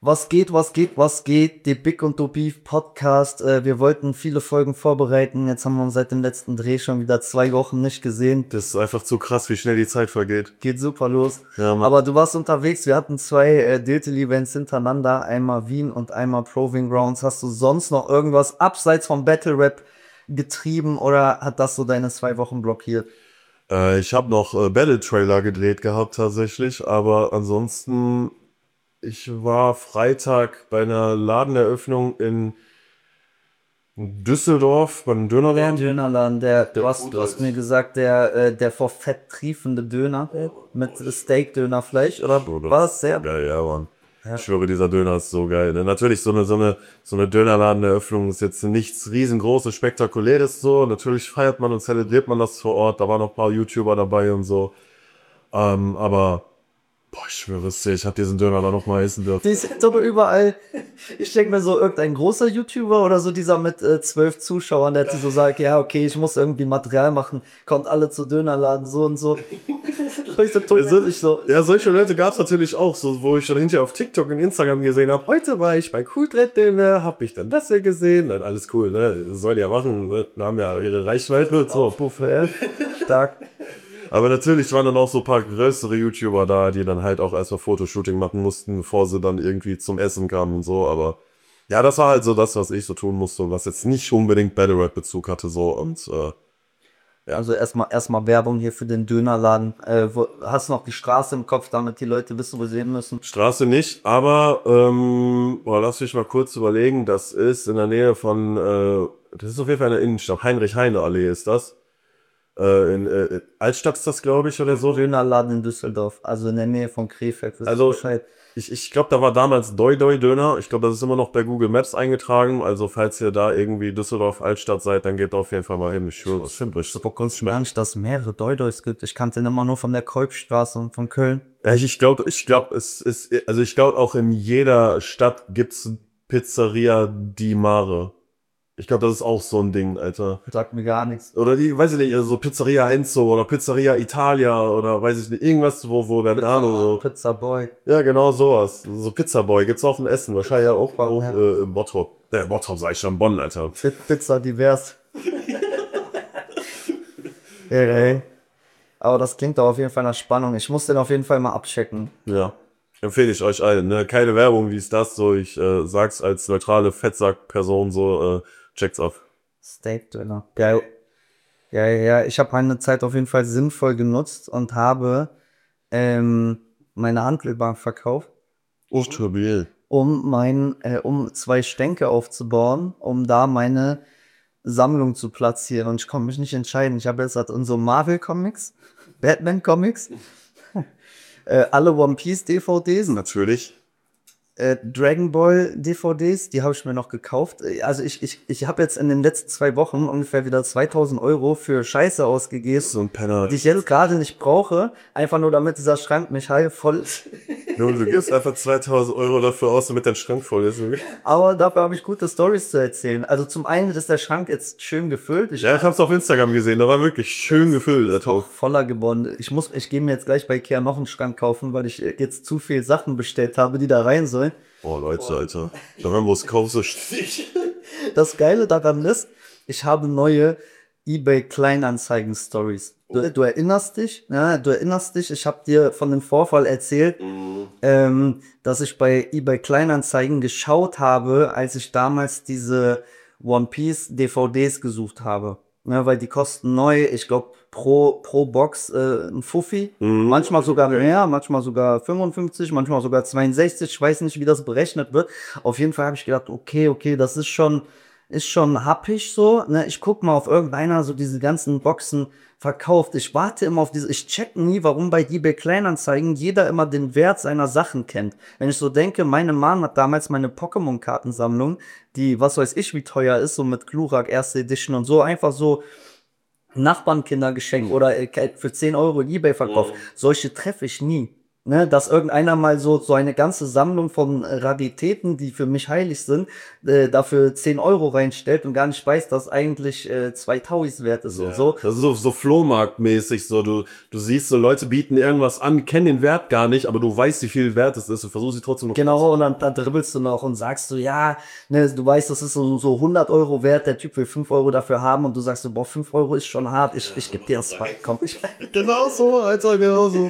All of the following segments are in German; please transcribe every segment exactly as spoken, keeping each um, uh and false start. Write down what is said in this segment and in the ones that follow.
Was geht, was geht, was geht? Der Big und Do Beef Podcast. Äh, wir wollten viele Folgen vorbereiten. Jetzt haben wir uns seit dem letzten Dreh schon wieder zwei Wochen nicht gesehen. Das ist einfach zu krass, wie schnell die Zeit vergeht. Geht super los. Ja, Mann. Aber du warst unterwegs. Wir hatten zwei äh, Diltel-Events hintereinander. Einmal Wien und einmal Proving Grounds. Hast du sonst noch irgendwas abseits vom Battle Rap getrieben oder hat das so deine zwei Wochen blockiert? Äh, ich habe noch äh, Battle-Trailer gedreht gehabt tatsächlich, aber ansonsten, ich war Freitag bei einer Ladeneröffnung in Düsseldorf, beim Dönerladen. Dönerladen, der, du Der hast, gut du hast ist. mir gesagt, der, äh, der vor Fett triefende Döner mit Steak-Dönerfleisch, oder Oder- was? Sehr Geil, ja, Mann. Ich schwöre, dieser Döner ist so geil. Ne? Natürlich, so eine, so eine, so eine Dönerladeneröffnung ist jetzt nichts riesengroßes, spektakuläres so. Natürlich feiert man und zelebriert man das vor Ort. Da waren noch ein paar YouTuber dabei und so. Ähm, aber, boah, ich schwöre es dir, ich habe diesen Döner da noch mal essen dürfen. Die sind aber überall. Ich denke mir so, irgendein großer YouTuber oder so, dieser mit äh, zwölf Zuschauern, der so sagt, ja, okay, ich muss irgendwie Material machen, kommt alle zu Dönerladen, so und so. Ich so, Also, ich so, ja, solche Leute gab's natürlich auch, so, wo ich dann hinterher auf TikTok und Instagram gesehen habe. Heute war ich bei Cool Dread Döner, hab ich dann das hier gesehen. Dann alles cool, ne? Das sollen die ja machen, ne? Haben ja ihre Reichweite, so. Puffer, stark. Aber natürlich waren dann auch so ein paar größere YouTuber da, die dann halt auch erstmal Fotoshooting machen mussten, bevor sie dann irgendwie zum Essen kamen und so. Aber ja, das war halt so das, was ich so tun musste, was jetzt nicht unbedingt Battle Rap Bezug hatte, so. Und äh, Also erstmal erstmal Werbung hier für den Dönerladen. Äh, wo, hast du noch die Straße im Kopf, damit die Leute wissen, wo sie hin müssen? Straße nicht, aber ähm, boah, lass mich mal kurz überlegen. Das ist in der Nähe von, äh, das ist auf jeden Fall in der Innenstadt. Heinrich-Heine-Allee ist das. Äh, in äh, Altstadt ist das, glaube ich, oder so. Dönerladen in Düsseldorf, also in der Nähe von Krefeld. Wisst ihr Also Bescheid? ich, ich glaube, da war damals Doi Doi Döner. Ich glaube, das ist immer noch bei Google Maps eingetragen. Also falls ihr da irgendwie Düsseldorf Altstadt seid, dann geht auf jeden Fall mal hin. Ich schwöre, das stimmt richtig. Super kannst du mir nicht, dass es mehrere Doi-Dois gibt. Ich kannte den immer nur von der Kolbstraße und von Köln. Ja, ich ich glaube, ich glaube, es ist, also ich glaube auch in jeder Stadt gibt's Pizzeria Di Mare. Ich glaube, das ist auch so ein Ding, Alter. Sagt mir gar nichts. Oder die, weiß ich nicht, also so Pizzeria Enzo oder Pizzeria Italia oder weiß ich nicht, irgendwas, wo, wo der Name so. Pizza Boy. Ja, genau sowas. So Pizza Boy gibt's auch in Essen, wahrscheinlich auch Warum, auch, ja. äh, in Bottrop. Der äh, Bottrop sag ich schon, Bonn, Alter. Pizza divers. Ja, ey. Aber das klingt doch auf jeden Fall nach Spannung. Ich muss den auf jeden Fall mal abchecken. Ja. Empfehle ich euch allen, ne? Keine Werbung, wie ist das so? Ich äh, sag's als neutrale Fettsack-Person so, äh, checkt's auf. Steak-Döner. Ja, ja, ja. Ich habe eine Zeit auf jeden Fall sinnvoll genutzt und habe ähm, meine Hantelbank verkauft, Oh, stabil. um mein, äh, um zwei Stänke aufzubauen, um da meine Sammlung zu platzieren. Und ich konnte mich nicht entscheiden. Ich habe jetzt halt unsere Marvel-Comics, Batman-Comics, äh, alle One Piece-D V Ds, Natürlich. äh, Dragon Ball D V Ds, die habe ich mir noch gekauft. Äh, Also ich, ich, ich habe jetzt in den letzten zwei Wochen ungefähr wieder zweitausend Euro für Scheiße ausgegeben, So ein Penner. die ich jetzt gerade nicht brauche, einfach nur damit dieser Schrank mich heil voll ist. Du, du gibst einfach zweitausend Euro dafür aus, damit dein Schrank voll ist. Aber dafür habe ich gute Stories zu erzählen. Also zum einen ist der Schrank jetzt schön gefüllt. Ich Ja, ich hab's auf Instagram gesehen, da war wirklich schön gefüllt, der auch Topf. voller geworden. Ich muss, ich gehe mir jetzt gleich bei Ikea noch einen Schrank kaufen, weil ich jetzt zu viel Sachen bestellt habe, die da rein sollen. Oh, Leute, Alter. Da werden wir es kaufst. Das Geile daran ist, ich habe neue eBay Kleinanzeigen-Stories. Du, du erinnerst dich, ja, du erinnerst dich, ich habe dir von dem Vorfall erzählt, ähm, dass ich bei eBay Kleinanzeigen geschaut habe, als ich damals diese One Piece D V Ds gesucht habe. Ja, weil die kosten neu, ich glaube, pro, pro Box äh, ein Fuffi. Mhm. Manchmal sogar mehr, manchmal sogar fünfundfünfzig, manchmal sogar zweiundsechzig. Ich weiß nicht, wie das berechnet wird. Auf jeden Fall habe ich gedacht, okay, okay, das ist schon, ist schon happig so. Ne? Ich guck mal, auf irgendeiner so diese ganzen Boxen verkauft. Ich warte immer auf diese, ich check nie, warum bei eBay Kleinanzeigen jeder immer den Wert seiner Sachen kennt. Wenn ich so denke, meine Mom hat damals meine Pokémon-Kartensammlung, die, was weiß ich, wie teuer ist, so mit Glurak, erste Edition und so, einfach so Nachbarnkinder geschenkt oder äh, für zehn Euro in eBay verkauft. Solche treffe ich nie. Ne, dass irgendeiner mal so, so eine ganze Sammlung von Raritäten, die für mich heilig sind, äh, dafür zehn Euro reinstellt und gar nicht weiß, dass eigentlich äh, zwei Tauis wert ist Ja. und so. Das ist so, so Flohmarktmäßig, so du, du siehst so, Leute bieten irgendwas an, kennen den Wert gar nicht, aber du weißt, wie viel wert es ist und versuchst sie trotzdem noch. Genau, und dann, dann dribbelst du noch und sagst du, ja, ne, du weißt, das ist so, so hundert Euro wert, der Typ will fünf Euro dafür haben und du sagst so, boah, fünf Euro ist schon hart, ich, ich geb dir das zwei, komm. Ich, Genau so, Alter, genau so.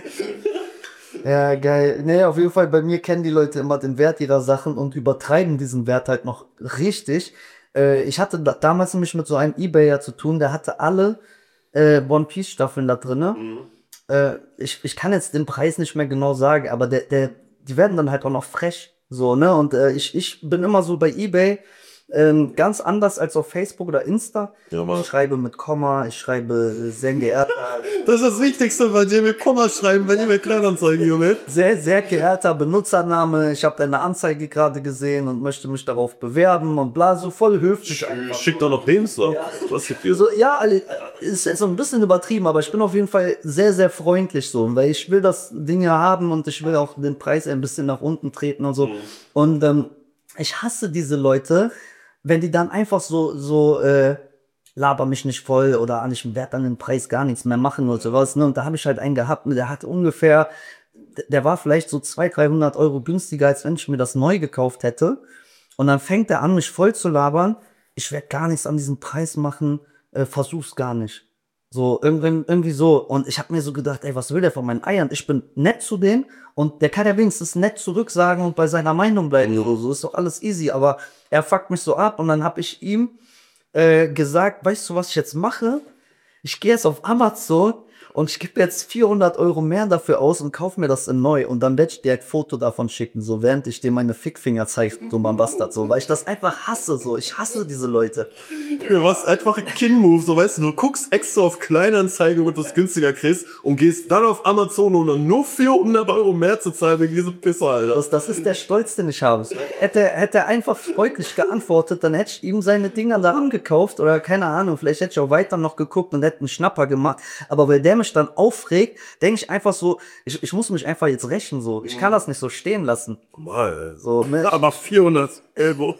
Ja, geil. Nee, auf jeden Fall, bei mir kennen die Leute immer den Wert ihrer Sachen und übertreiben diesen Wert halt noch richtig. Äh, ich hatte da, damals nämlich mit so einem Ebayer zu tun, der hatte alle äh, One Piece Staffeln da drinne. Mhm. Äh, ich, ich kann jetzt den Preis nicht mehr genau sagen, aber der, der, die werden dann halt auch noch frech. So, ne? Und äh, ich, ich bin immer so bei eBay ähm, ganz anders als auf Facebook oder Insta. Ja, Mann. Ich schreibe mit Komma, ich schreibe äh, sehr geehrter. Das ist das Wichtigste bei dir, mit Komma schreiben, wenn ihr mit Kleinanzeigen, Junge. Sehr, sehr geehrter Benutzername. Ich habe deine Anzeige gerade gesehen und möchte mich darauf bewerben und bla, so voll höflich einfach. Schick doch noch Lebenslauf. Ja. Was gibt ihr So, ja, alle- ist ist so ein bisschen übertrieben, aber ich bin auf jeden Fall sehr, sehr freundlich so, weil ich will das Ding ja haben und ich will auch den Preis ein bisschen nach unten treten und so. Und ähm, ich hasse diese Leute, wenn die dann einfach so, so, äh, laber mich nicht voll oder an ich werde dann den Preis gar nichts mehr machen oder sowas. Ne? Und da habe ich halt einen gehabt, ne, der hat ungefähr, der war vielleicht so zweihundert, dreihundert Euro günstiger, als wenn ich mir das neu gekauft hätte. Und dann fängt er an, mich voll zu labern. Ich werde gar nichts an diesem Preis machen, äh, versuch's gar nicht. So, irgendwie, irgendwie so. Und ich habe mir so gedacht, ey, was will der von meinen Eiern? Ich bin nett zu dem und der kann ja wenigstens nett zurücksagen und bei seiner Meinung bleiben oder so. Ist doch alles easy, aber er fuckt mich so ab und dann habe ich ihm äh, gesagt, weißt du, was ich jetzt mache? Ich gehe jetzt auf Amazon und ich gebe jetzt vierhundert Euro mehr dafür aus und kaufe mir das in neu. Und dann werde ich dir ein Foto davon schicken, so während ich dir meine Fickfinger zeige, so mein Bastard, so, weil ich das einfach hasse, so. Ich hasse diese Leute. Du machst einfach ein Kin-Move, so weißt du, du guckst extra auf Kleinanzeige, wo du es günstiger kriegst und gehst dann auf Amazon, um dann nur vierhundert Euro mehr zu zahlen wegen diesem Pisser, Alter. Das, das ist der Stolz, den ich habe. Hätte, hätte er einfach freundlich geantwortet, dann hätte ich ihm seine Dinger da angekauft oder keine Ahnung, vielleicht hätte ich auch weiter noch geguckt und hätte einen Schnapper gemacht. Aber weil der mich dann aufregt, denke ich einfach so, ich, ich muss mich einfach jetzt rächen, so. Ich kann das nicht so stehen lassen. Mal, So, ne? aber vierhundert Euro.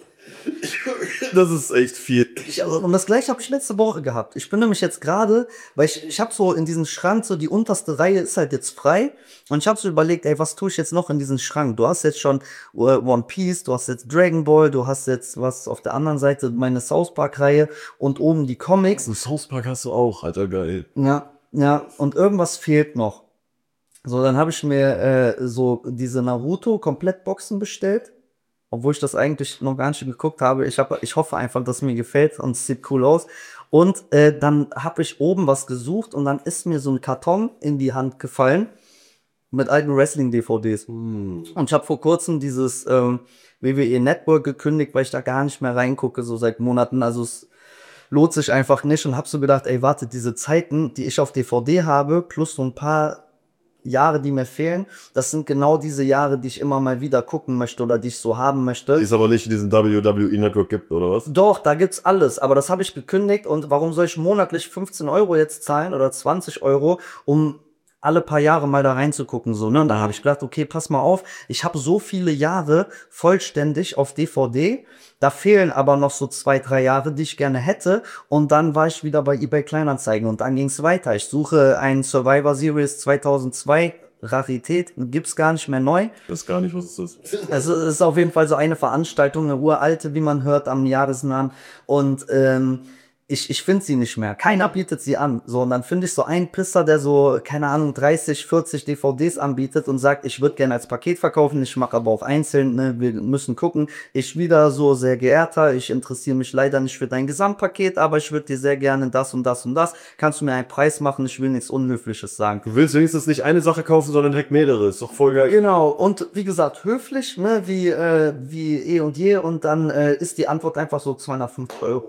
Das ist echt viel. Ich, also, und das gleiche habe ich letzte Woche gehabt. Ich bin nämlich jetzt gerade, weil ich, ich habe so in diesen Schrank, so die unterste Reihe ist halt jetzt frei. Und ich habe so überlegt, ey, was tue ich jetzt noch in diesen Schrank? Du hast jetzt schon äh, One Piece, du hast jetzt Dragon Ball, du hast jetzt was auf der anderen Seite, meine South Park-Reihe und oben die Comics. Ein South Park hast du auch, Alter, geil. Ja, ja, und irgendwas fehlt noch. So, dann habe ich mir äh, so diese Naruto-Komplettboxen bestellt. Obwohl ich das eigentlich noch gar nicht geguckt habe. Ich, hab, ich hoffe einfach, dass es mir gefällt und es sieht cool aus. Und äh, dann habe ich oben was gesucht und dann ist mir so ein Karton in die Hand gefallen mit alten Wrestling-D V Ds. Hm. Und ich habe vor kurzem dieses ähm, W W E Network gekündigt, weil ich da gar nicht mehr reingucke, so seit Monaten. Also es lohnt sich einfach nicht und habe so gedacht, ey, warte, diese Zeiten, die ich auf D V D habe, plus so ein paar Jahre, die mir fehlen, das sind genau diese Jahre, die ich immer mal wieder gucken möchte oder die ich so haben möchte. Die es aber nicht in diesem W W E Network gibt, oder was? Doch, da gibt's alles, aber das habe ich gekündigt und warum soll ich monatlich fünfzehn Euro jetzt zahlen oder zwanzig Euro, um alle paar Jahre mal da reinzugucken, so, ne? Und da habe ich gedacht, okay, pass mal auf, ich habe so viele Jahre vollständig auf D V D, da fehlen aber noch so zwei, drei Jahre, die ich gerne hätte. Und dann war ich wieder bei eBay Kleinanzeigen und dann ging's weiter. Ich suche ein Survivor Series zweitausendzwei, Rarität, gibt's gar nicht mehr neu. Ich weiß gar nicht, was es ist. Es ist auf jeden Fall so eine Veranstaltung, eine uralte, wie man hört, am Jahresnamen. Und ähm, ich, ich finde sie nicht mehr. Keiner bietet sie an. So, und dann finde ich so einen Pisser, der so, keine Ahnung, dreißig, vierzig D V Ds anbietet und sagt, ich würde gerne als Paket verkaufen, ich mache aber auch einzeln, ne, wir müssen gucken. Ich wieder so, sehr geehrter, ich interessiere mich leider nicht für dein Gesamtpaket, aber ich würde dir sehr gerne das und das und das. Kannst du mir einen Preis machen? Ich will nichts Unhöfliches sagen. Du willst wenigstens nicht eine Sache kaufen, sondern direkt mehrere. Ist doch voll geil. Genau, und wie gesagt, höflich, ne, wie, äh, wie eh und je, und dann äh, ist die Antwort einfach so zweihundertfünfzig Euro.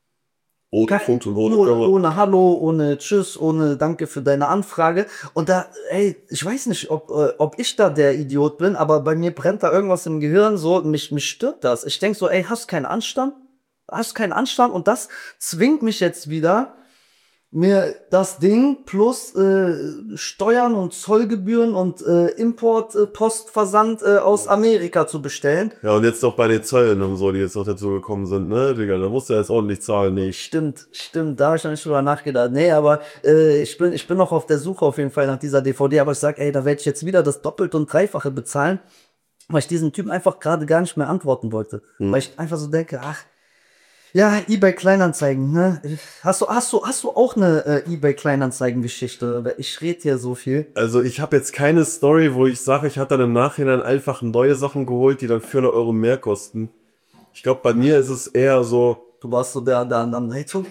Ohne Punkt und ohne Ohne, Komma. ohne Hallo, ohne Tschüss, ohne Danke für deine Anfrage. Und da, ey, ich weiß nicht, ob, äh, ob ich da der Idiot bin, aber bei mir brennt da irgendwas im Gehirn so, mich, mich stört das. Ich denk so, ey, hast keinen Anstand? Hast keinen Anstand? Und das zwingt mich jetzt wieder, mir das Ding plus äh, Steuern und Zollgebühren und äh, Import, äh, Postversand äh, aus Amerika zu bestellen. Ja, und jetzt doch bei den Zöllen und so, die jetzt noch dazu gekommen sind, ne, Digga, da musst du jetzt ordentlich zahlen, nicht. Stimmt, stimmt, da habe ich noch nicht drüber nachgedacht. Nee, aber äh, ich bin, ich bin noch auf der Suche auf jeden Fall nach dieser D V D, aber ich sag, ey, da werde ich jetzt wieder das Doppelte und Dreifache bezahlen, weil ich diesen Typen einfach gerade gar nicht mehr antworten wollte. Hm. Weil ich einfach so denke, ach, ja, eBay Kleinanzeigen, ne? Hast du, hast du, hast du auch eine äh, eBay Kleinanzeigen-Geschichte? Ich rede hier so viel. Also ich habe jetzt keine Story, wo ich sage, ich hatte dann im Nachhinein einfach neue Sachen geholt, die dann vierhundert Euro mehr kosten. Ich glaube, bei mir ist es eher so... Du warst so der, der an Rettung.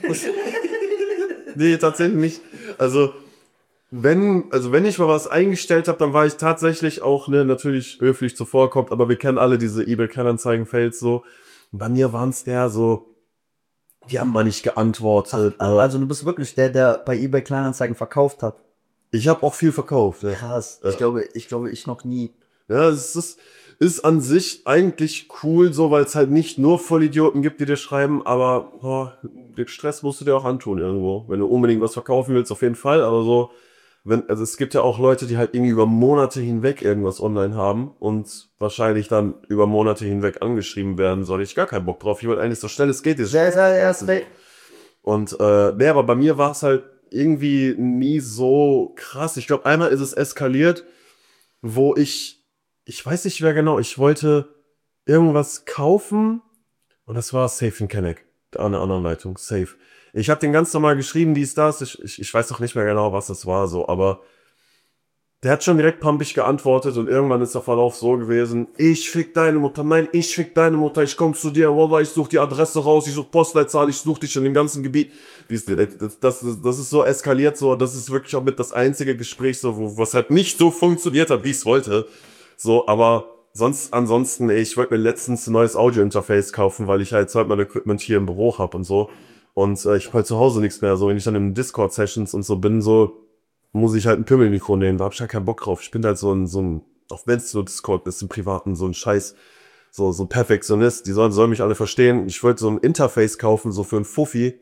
Nee, tatsächlich nicht. Also wenn, also wenn ich mal was eingestellt habe, dann war ich tatsächlich auch, ne, natürlich höflich zuvorkommt, aber wir kennen alle diese eBay Kleinanzeigen-Fails so. Und bei mir waren es eher so... Die haben mal nicht geantwortet. Ach, also du bist wirklich der, der bei eBay Kleinanzeigen verkauft hat. Ich habe auch viel verkauft. Ja. Krass. Ja. Ich glaube, ich glaube, ich noch nie. Ja, es ist, ist an sich eigentlich cool, so, weil es halt nicht nur Vollidioten gibt, die dir schreiben, aber oh, den Stress musst du dir auch antun irgendwo. Wenn du unbedingt was verkaufen willst, auf jeden Fall, aber so, wenn, also es gibt ja auch Leute, die halt irgendwie über Monate hinweg irgendwas online haben und wahrscheinlich dann über Monate hinweg angeschrieben werden, soll ich gar keinen Bock drauf. Ich will eigentlich so schnell es geht. Sehr, sehr erst Und äh, nee, aber bei mir war es halt irgendwie nie so krass. Ich glaube, einmal ist es eskaliert, wo ich, ich weiß nicht mehr genau, ich wollte irgendwas kaufen und das war Safe in Kenneck, an der anderen Leitung, Safe. Ich habe den ganz normal geschrieben, dies, das, ich, ich, ich weiß doch nicht mehr genau, was das war, so, aber der hat schon direkt pumpig geantwortet und irgendwann ist der Verlauf so gewesen, ich fick deine Mutter, nein, ich fick deine Mutter, ich komm zu dir, Wallah, ich such die Adresse raus, ich such Postleitzahl, ich such dich in dem ganzen Gebiet. Das, das, das, das ist so eskaliert, so, das ist wirklich auch mit das einzige Gespräch, so, wo, was halt nicht so funktioniert hat, wie ich es wollte. So, aber sonst, ansonsten, ey, ich wollte mir letztens ein neues Audio-Interface kaufen, weil ich halt halt mein Equipment hier im Büro hab und so. Und äh, ich hab halt zu Hause nichts mehr, so, wenn ich dann in Discord-Sessions und so bin, so, muss ich halt ein Pimmelmikro nehmen, da hab ich halt keinen Bock drauf. Ich bin halt so ein, so ein, auch wenn es so Discord ist, im Privaten, so ein Scheiß, so, so ein Perfektionist, die sollen, sollen mich alle verstehen. Ich wollte so ein Interface kaufen, so für ein Fuffi.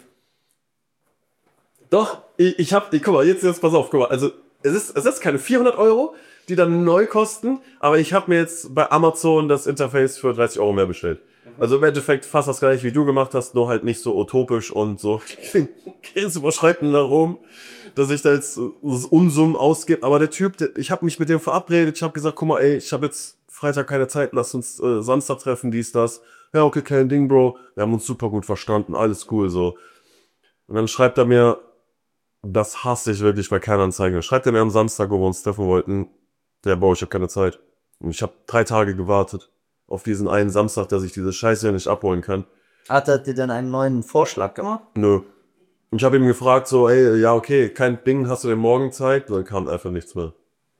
Doch, ich, ich hab, ich, guck mal, jetzt, jetzt pass auf, guck mal, also, es ist, es ist keine vierhundert Euro, die dann neu kosten, aber ich habe mir jetzt bei Amazon das Interface für dreißig Euro mehr bestellt. Also im Endeffekt fast das gleiche, wie du gemacht hast, nur halt nicht so utopisch und so grenzüberschreitend darum, dass ich da jetzt Unsummen ausgebe. Aber der Typ, der, ich habe mich mit dem verabredet, ich habe gesagt, guck mal, ey, ich habe jetzt Freitag keine Zeit, lass uns äh, Samstag treffen, dies, das. Ja, okay, kein Ding, Bro. Wir haben uns super gut verstanden, alles cool, so. Und dann schreibt er mir, das hasse ich wirklich bei Kleinanzeigen. Schreibt er mir am Samstag, wo wir uns treffen wollten, ja, Bro, ich habe keine Zeit. Und ich habe drei Tage gewartet auf diesen einen Samstag, dass ich diese Scheiße hier nicht abholen kann. Hat er dir denn einen neuen Vorschlag gemacht? Nö. Und ich habe ihm gefragt, so, ey, ja, okay, kein Ding, hast du den morgen Zeit? Und dann kam einfach nichts mehr.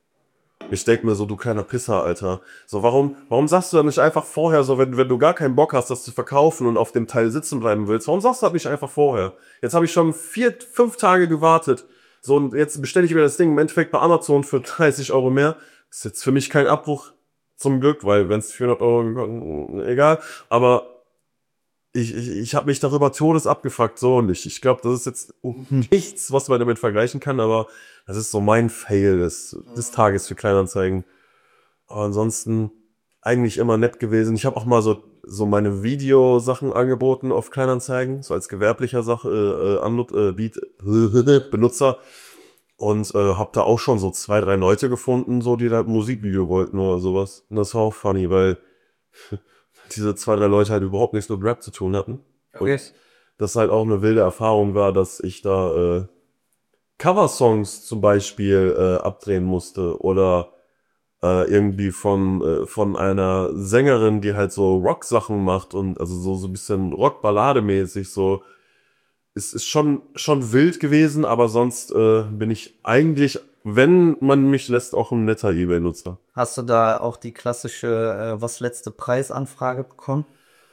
Ich denk mir so, du kleiner Pisser, Alter. So, warum, warum sagst du dann nicht einfach vorher so, wenn, wenn du gar keinen Bock hast, das zu verkaufen und auf dem Teil sitzen bleiben willst, warum sagst du das nicht einfach vorher? Jetzt habe ich schon vier, fünf Tage gewartet. So, und jetzt bestelle ich mir das Ding im Endeffekt bei Amazon für dreißig Euro mehr. Ist jetzt für mich kein Abbruch, zum Glück, weil wenn es vierhundert Euro, egal. Aber ich, ich, ich habe mich darüber todes abgefuckt, so, und ich, ich glaube, das ist jetzt nichts, was man damit vergleichen kann, aber das ist so mein Fail des, des Tages für Kleinanzeigen. Aber ansonsten eigentlich immer nett gewesen. Ich habe auch mal so, so meine Videosachen angeboten auf Kleinanzeigen, so als gewerblicher Sache, äh, Anlut, äh, Beat, Benutzer. Und äh, habe da auch schon so zwei, drei Leute gefunden, so die da ein Musikvideo wollten oder sowas. Und das war auch funny, weil diese zwei, drei Leute halt überhaupt nichts mit Rap zu tun hatten. Okay. Und das halt auch eine wilde Erfahrung war, dass ich da äh, Coversongs zum Beispiel äh, abdrehen musste oder äh, irgendwie von äh, von einer Sängerin, die halt so Rock-Sachen macht und also so so ein bisschen Rock-Ballade-mäßig so. Es ist schon schon wild gewesen, aber sonst äh, bin ich eigentlich, wenn man mich lässt, auch ein netter eBay-Nutzer. Hast du da auch die klassische äh, was letzte Preisanfrage bekommen?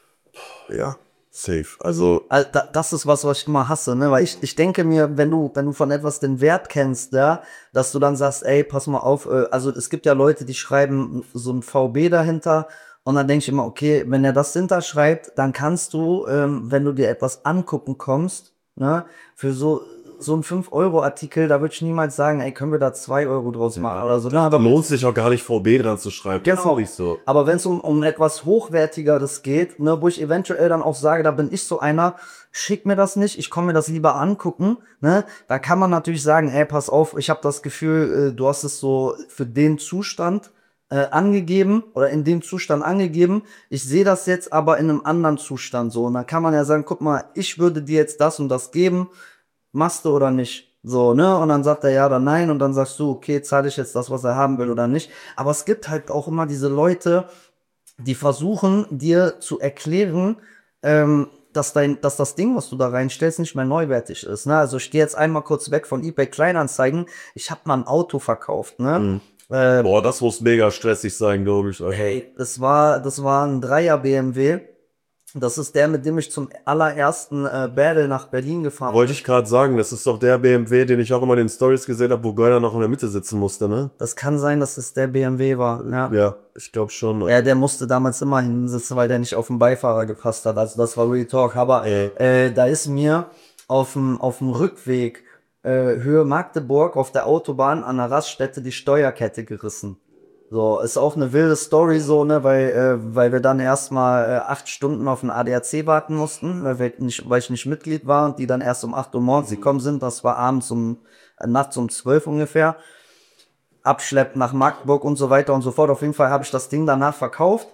Ja, safe. Also Also, da, das ist was, was ich immer hasse, ne? Weil ich, ich denke mir, wenn du, wenn du von etwas den Wert kennst, ja, dass du dann sagst, ey, pass mal auf, äh, also es gibt ja Leute, die schreiben so ein V B dahinter und dann denke ich immer, okay, wenn er das hinterschreibt, dann kannst du, ähm, wenn du dir etwas angucken kommst, ne, für so so ein fünf Euro Artikel, da würde ich niemals sagen, ey, können wir da zwei Euro draus machen oder so. Da lohnt sich auch gar nicht V B dran zu schreiben. Genau. Das ist auch nicht so. Aber wenn es um, um etwas Hochwertigeres geht, ne, wo ich eventuell dann auch sage, da bin ich so einer, schick mir das nicht, ich komme mir das lieber angucken, ne, da kann man natürlich sagen, ey, pass auf, ich habe das Gefühl, äh, du hast es so für den Zustand äh, angegeben oder in dem Zustand angegeben, ich sehe das jetzt aber in einem anderen Zustand so. Und dann kann man ja sagen, guck mal, ich würde dir jetzt das und das geben, machst du oder nicht? So, ne? Und dann sagt er ja oder nein und dann sagst du, okay, zahle ich jetzt das, was er haben will oder nicht. Aber es gibt halt auch immer diese Leute, die versuchen, dir zu erklären, ähm, dass dein, dass das Ding, was du da reinstellst, nicht mehr neuwertig ist. Ne? Also ich gehe jetzt einmal kurz weg von eBay Kleinanzeigen. Ich habe mal ein Auto verkauft, ne? Mhm. Äh, Boah, das muss mega stressig sein, glaube ich. Hey, das war, das war ein Dreier B M W. Das ist der, mit dem ich zum allerersten äh, Battle nach Berlin gefahren bin. Wollte ich gerade sagen, das ist doch der B M W, den ich auch immer in den Stories gesehen habe, wo Goiner noch in der Mitte sitzen musste, ne? Das kann sein, dass es der B M W war. Ja, Ja, ich glaube schon. ja, der musste damals immer hinsitzen, weil der nicht auf den Beifahrer gepasst hat. Also das war Real Talk. Aber äh, da ist mir auf dem auf dem Rückweg äh, Höhe Magdeburg auf der Autobahn an der Raststätte die Steuerkette gerissen. So, ist auch eine wilde Story so, ne, weil, äh, weil wir dann erstmal äh, acht Stunden auf den A D A C warten mussten, weil, wir nicht, weil ich nicht Mitglied war und die dann erst um acht Uhr morgens gekommen sind. Das war abends um, äh, nachts um zwölf ungefähr. Abschleppt nach Magdeburg und so weiter und so fort. Auf jeden Fall habe ich das Ding danach verkauft.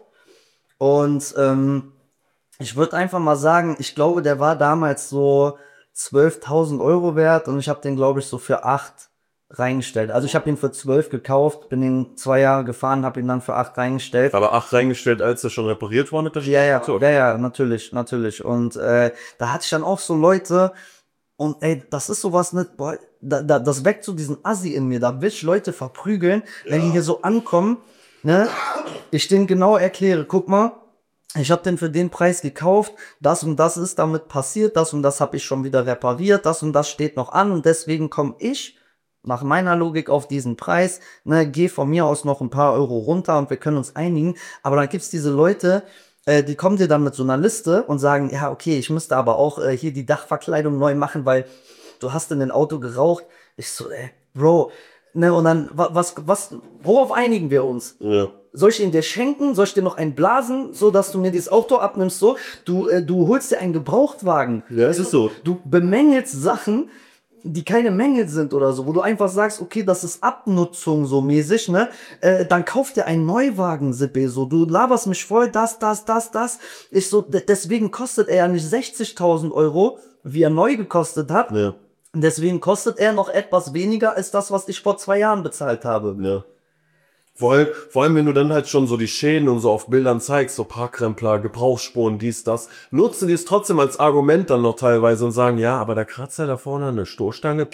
Und ähm, ich würde einfach mal sagen, ich glaube, der war damals so zwölftausend Euro wert und ich habe den, glaube ich, so für acht reingestellt. Also ich habe ihn für zwölf gekauft, bin ihn zwei Jahre gefahren, habe ihn dann für acht reingestellt. Aber acht reingestellt, als er schon repariert war mit der Ja, ja, ja, ja, natürlich, natürlich. Und äh, da hatte ich dann auch so Leute, und ey, das ist sowas nicht, boah, da, da, das weckt so diesen Assi in mir, da will ich Leute verprügeln, wenn die hier so ankommen, ne, ich denen genau erkläre, guck mal, ich habe den für den Preis gekauft, das und das ist damit passiert, das und das habe ich schon wieder repariert, das und das steht noch an und deswegen komme ich nach meiner Logik auf diesen Preis, ne, geh von mir aus noch ein paar Euro runter und wir können uns einigen, aber dann gibt's diese Leute, äh, die kommen dir dann mit so einer Liste und sagen, ja, okay, ich müsste aber auch äh, hier die Dachverkleidung neu machen, weil du hast in den Auto geraucht. Ich so, ey, Bro, ne, und dann, wa- was, was, worauf einigen wir uns? Ja. Soll ich ihn dir schenken? Soll ich dir noch einen blasen, so dass du mir dieses Auto abnimmst? So, du, äh, du holst dir einen Gebrauchtwagen. Ja, es ist so. Du bemängelst Sachen, die keine Mängel sind oder so, wo du einfach sagst, okay, das ist Abnutzung so mäßig, ne? Äh, dann kauf dir einen Neuwagen, Sippe, so. Du laberst mich voll, das, das, das, das. Ich so, de- deswegen kostet er ja nicht sechzigtausend Euro, wie er neu gekostet hat. Ja. Deswegen kostet er noch etwas weniger als das, was ich vor zwei Jahren bezahlt habe. Ja. Vor allem, vor allem, wenn du dann halt schon so die Schäden und so auf Bildern zeigst, so Parkkrempler, Gebrauchsspuren, dies, das, nutzen die es trotzdem als Argument dann noch teilweise und sagen, ja, aber der Kratzer da vorne, eine Stoßstange,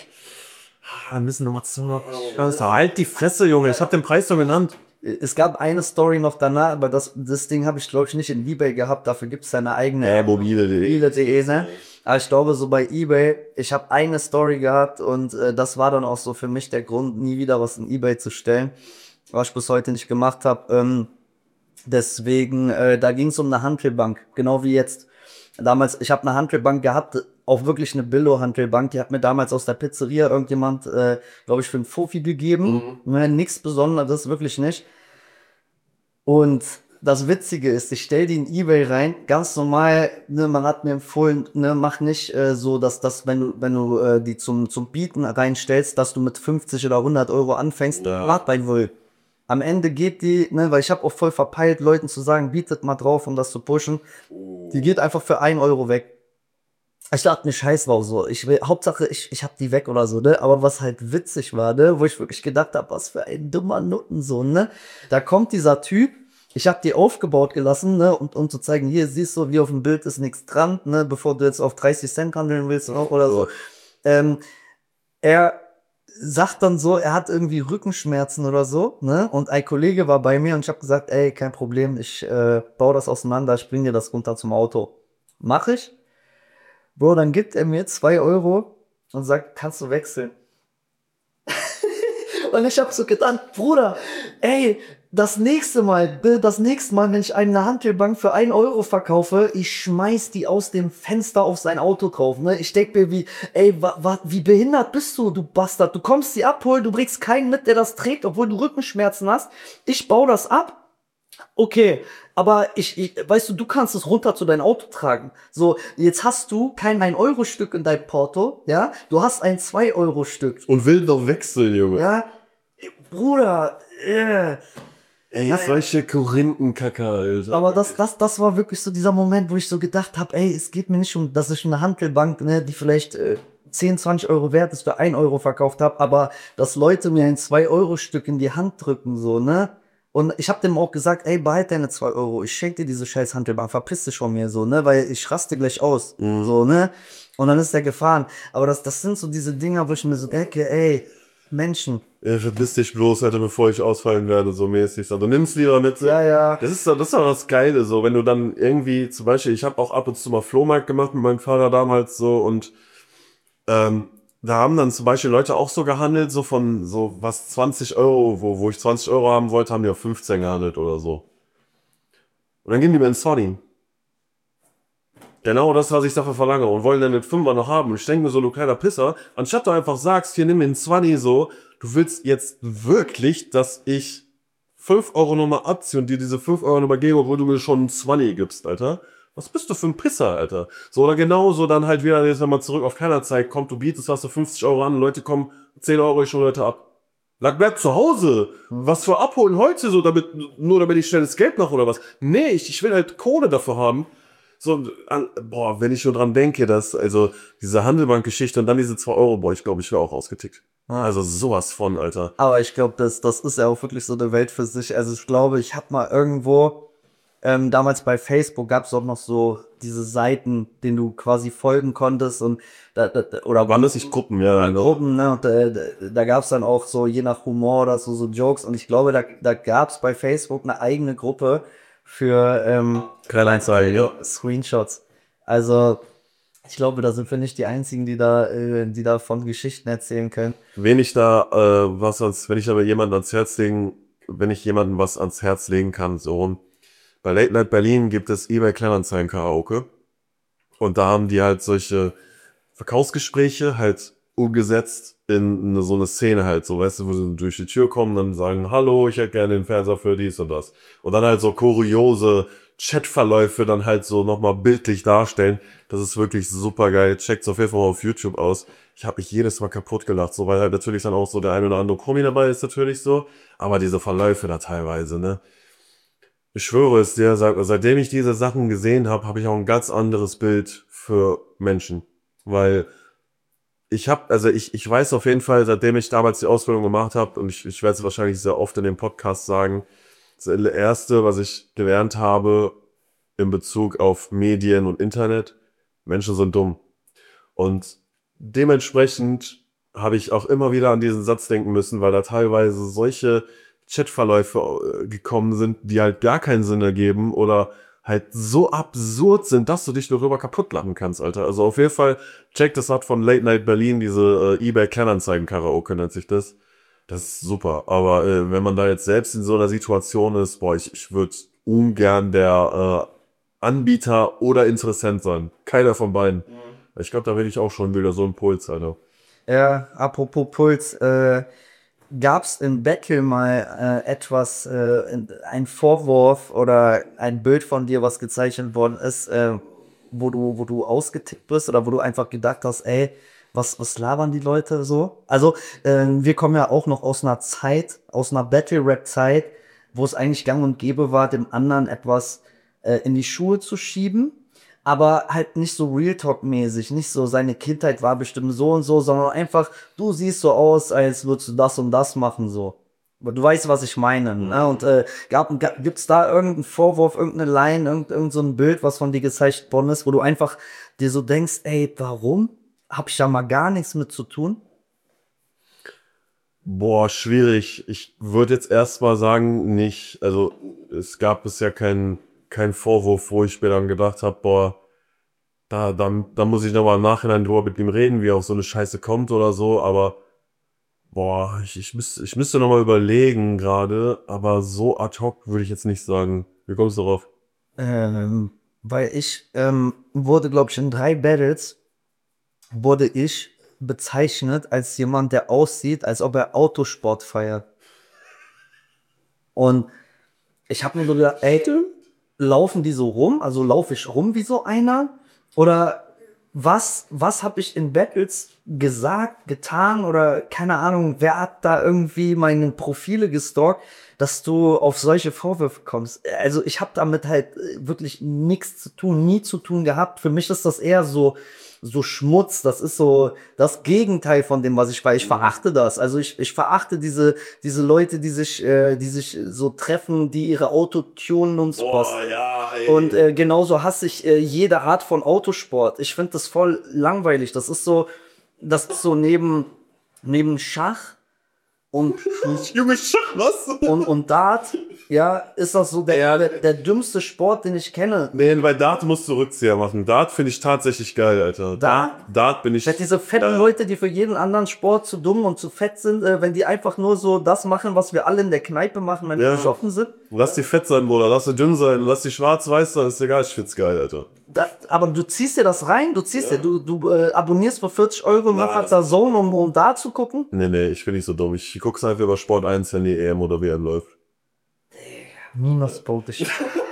ah, müssen nochmal zu, halt die Fresse, Junge, ich hab den Preis so genannt. Es gab eine Story noch danach, aber das, das Ding habe ich, glaube ich, nicht in eBay gehabt. Dafür gibt es seine eigene Äh, mobile, mobile.de, ne? Aber ich glaube, so bei eBay, ich habe eine Story gehabt und äh, das war dann auch so für mich der Grund, nie wieder was in eBay zu stellen, was ich bis heute nicht gemacht habe. Ähm, deswegen, äh, da ging es um eine Hantelbank, genau wie jetzt. Damals, ich habe eine Hantelbank gehabt, auch wirklich eine Billo-Hantelbank, die hat mir damals aus der Pizzeria irgendjemand, äh, glaube ich, für einen Fofi gegeben. Mhm. Nichts Besonderes, wirklich nicht. Und das Witzige ist, ich stell die in eBay rein, ganz normal, ne, man hat mir empfohlen, ne, mach nicht äh, so, dass das, wenn du, wenn du äh, die zum, zum Bieten reinstellst, dass du mit fünfzig oder hundert Euro anfängst, Ja. wart bei null. Am Ende geht die, ne, weil ich habe auch voll verpeilt, Leuten zu sagen, bietet mal drauf, um das zu pushen. Die geht einfach für ein Euro weg. Ich dachte mir, scheiß drauf, so. Ich will, Hauptsache, ich, ich hab die weg oder so, ne? Aber was halt witzig war, ne? Wo ich wirklich gedacht habe, was für ein dummer Nuttensohn, ne? Da kommt dieser Typ, ich hab die aufgebaut gelassen, ne? Und um zu zeigen, hier siehst du, wie auf dem Bild ist nichts dran, ne? Bevor du jetzt auf dreißig Cent handeln willst oder so. Ähm, er sagt dann so, er hat irgendwie Rückenschmerzen oder so, ne? Und ein Kollege war bei mir und ich habe gesagt, ey, kein Problem, ich äh, baue das auseinander, ich bring dir das runter zum Auto. Mach ich? Bro, dann gibt er mir zwei Euro und sagt, kannst du wechseln? Und ich hab so gedacht, Bruder, ey, Das nächste Mal, das nächste Mal, wenn ich eine Hantelbank für ein Euro verkaufe, ich schmeiß die aus dem Fenster auf sein Auto drauf, ne? Ich denk mir wie, ey, wa, wa, wie behindert bist du, du Bastard? Du kommst sie abholen, du bringst keinen mit, der das trägt, obwohl du Rückenschmerzen hast. Ich baue das ab. Okay, aber ich, ich, weißt du, du kannst es runter zu deinem Auto tragen. So, jetzt hast du kein ein Euro Stück in deinem Porto, ja? Du hast ein zwei Euro Stück. Und will noch wechseln, Junge. Ja? Bruder, äh. Ey, ja, solche Korinthenkacker, Alter. Aber das, das, das war wirklich so dieser Moment, wo ich so gedacht habe, ey, es geht mir nicht um, dass ich eine Hantelbank, ne, die vielleicht äh, zehn, zwanzig Euro wert ist, für ein Euro verkauft habe, aber dass Leute mir ein zwei Euro Stück in die Hand drücken, so, ne? Und ich habe dem auch gesagt, ey, behalt deine zwei Euro, ich schenke dir diese scheiß Hantelbank, verpiss dich von mir, so, ne, weil ich raste gleich aus, mhm. so, ne? Und dann ist er gefahren. Aber das, das sind so diese Dinger, wo ich mir so denke, ey, Menschen. Ja, verpiss dich bloß, Alter, bevor ich ausfallen werde, so mäßig. Also nimm's lieber mit. Ja, ja. Das ist, das ist doch das Geile, so, wenn du dann irgendwie, zum Beispiel, ich habe auch ab und zu mal Flohmarkt gemacht mit meinem Vater damals so und ähm, da haben dann zum Beispiel Leute auch so gehandelt, so von so was zwanzig Euro, wo, wo ich zwanzig Euro haben wollte, haben die auf fünfzehn gehandelt oder so. Und dann gehen die mir ins Sorry. Genau das, was ich dafür verlange und wollen dann den Fünfer noch haben. Und ich denke mir so, du kleiner Pisser, anstatt du einfach sagst, hier nimm mir einen zwanzig so, du willst jetzt wirklich, dass ich fünf Euro nochmal abziehe und dir diese fünf Euro nochmal gebe, obwohl du mir schon einen zwanzig gibst, Alter. Was bist du für ein Pisser, Alter? So, oder genauso dann halt wieder, jetzt wenn man zurück auf Kleinanzeigen kommt, du bietest was für fünfzig Euro an, Leute kommen, zehn Euro ich schon Leute ab. Lag, bleib zu Hause. Was für abholen heute so, damit, nur damit ich schnell das Geld mache oder was? Nee, ich, ich will halt Kohle dafür haben. So, an, boah, wenn ich schon dran denke, dass, also, diese Handelbank-Geschichte und dann diese zwei Euro, boah, ich glaube, ich wäre auch ausgetickt. Also, sowas von, Alter. Aber ich glaube, das, das ist ja auch wirklich so eine Welt für sich. Also, ich glaube, ich habe mal irgendwo, ähm, damals bei Facebook gab es auch noch so diese Seiten, denen du quasi folgen konntest und, da, da, oder waren das nicht Gruppen, ja. Gruppen, ne, und da, da, da gab es dann auch so, je nach Humor oder so, so Jokes und ich glaube, da, da gab es bei Facebook eine eigene Gruppe für, ähm, Kleinanzeigen, ja. Screenshots. Also, ich glaube, da sind wir nicht die einzigen, die da, äh, die da von Geschichten erzählen können. Wenn ich da, äh, was ans, wenn ich aber jemanden ans Herz legen, wenn ich jemandem was ans Herz legen kann, so, bei Late Night Berlin gibt es eBay Kleinanzeigen Karaoke. Und da haben die halt solche Verkaufsgespräche halt umgesetzt in eine, so eine Szene halt, so, weißt du, wo sie durch die Tür kommen, dann sagen, hallo, ich hätte gerne den Fernseher für dies und das. Und dann halt so kuriose Chatverläufe dann halt so nochmal bildlich darstellen. Das ist wirklich super geil. Checkt's auf jeden Fall mal auf YouTube aus. Ich habe mich jedes Mal kaputt gelacht, so, weil halt natürlich dann auch so der ein oder andere Promi dabei ist, natürlich so. Aber diese Verläufe da teilweise, ne. Ich schwöre es dir, seit, seitdem ich diese Sachen gesehen habe, habe ich auch ein ganz anderes Bild für Menschen. Weil ich habe, also ich, ich weiß auf jeden Fall, seitdem ich damals die Ausbildung gemacht habe, und ich, ich werde es wahrscheinlich sehr oft in dem Podcast sagen, das Erste, was ich gelernt habe in Bezug auf Medien und Internet, Menschen sind dumm. Und dementsprechend habe ich auch immer wieder an diesen Satz denken müssen, weil da teilweise solche Chatverläufe gekommen sind, die halt gar keinen Sinn ergeben oder halt so absurd sind, dass du dich darüber kaputt lachen kannst, Alter. Also auf jeden Fall, check das ab von Late Night Berlin, diese äh, eBay Kleinanzeigen Karaoke nennt sich das. Das ist super. Aber äh, wenn man da jetzt selbst in so einer Situation ist, boah, ich, ich würde ungern der äh, Anbieter oder Interessent sein. Keiner von beiden. Mhm. Ich glaube, da bin ich auch schon wieder so ein Puls, Alter. Ja, apropos Puls, äh, gab's im Battle mal äh, etwas, äh, ein Vorwurf oder ein Bild von dir, was gezeichnet worden ist, äh, wo du, wo du ausgetickt bist oder wo du einfach gedacht hast, ey, was, was labern die Leute so? Also, äh, wir kommen ja auch noch aus einer Zeit, aus einer Battle-Rap-Zeit, wo es eigentlich gang und gäbe war, dem anderen etwas äh, in die Schuhe zu schieben. Aber halt nicht so Real Talk-mäßig, nicht so, seine Kindheit war bestimmt so und so, sondern einfach, du siehst so aus, als würdest du das und das machen, so. Aber du weißt, was ich meine, ne? Und äh, gab, gab, gibt's da irgendeinen Vorwurf, irgendeine Line, irgend, irgend so ein Bild, was von dir gezeichnet worden ist, wo du einfach dir so denkst, ey, warum? Hab ich da mal gar nichts mit zu tun? Boah, schwierig. Ich würde jetzt erstmal sagen, nicht, also es gab bisher keinen kein Vorwurf, wo ich mir dann gedacht habe, boah, da, da, da muss ich nochmal im Nachhinein drüber mit ihm reden, wie auf so eine Scheiße kommt oder so, aber Boah, ich, ich, müsste, ich müsste noch mal überlegen gerade, aber so ad hoc würde ich jetzt nicht sagen. Wie kommst du darauf? Ähm, weil ich ähm, wurde, glaube ich, in drei Battles wurde ich bezeichnet als jemand, der aussieht, als ob er Autosport feiert. Und ich habe mir so gedacht, ey, laufen die so rum? Also laufe ich rum wie so einer? Oder was, was habe ich in Battles gesagt, getan oder keine Ahnung, wer hat da irgendwie meine Profile gestalkt, dass du auf solche Vorwürfe kommst? Also ich habe damit halt äh, wirklich nichts zu tun, nie zu tun gehabt. Für mich ist das eher so so Schmutz, das ist so das Gegenteil von dem, was ich war. Ich verachte das. Also ich, ich verachte diese, diese Leute, die sich, äh, die sich so treffen, die ihre Auto tunen und sowas. Boah, ja, ey. Und äh, genauso hasse ich äh, jede Art von Autosport. Ich finde das voll langweilig. Das ist so, das ist so neben, neben Schach und, Junge, Schach, was? und, und Dart, ja, ist das so der, der, der dümmste Sport, den ich kenne. Nee, bei Dart musst du Rückzieher machen. Dart finde ich tatsächlich geil, Alter. Dart? Dart bin ich. Vielleicht diese fetten Leute, die für jeden anderen Sport zu dumm und zu fett sind, äh, wenn die einfach nur so das machen, was wir alle in der Kneipe machen, wenn Ja. wir besoffen sind. Lass die fett sein, Bruder. Lass die dünn sein. Lass die schwarz-weiß sein. Ist egal, ich find's geil, Alter. Das, aber du ziehst dir das rein, du ziehst dir, du, du äh, abonnierst für vierzig Euro nachher der Zone, um, um da zu gucken. Nee, nee, ich bin nicht so dumm. Ich guck's einfach über Sport eins, wenn die E M oder W M läuft. Minuspolitisch.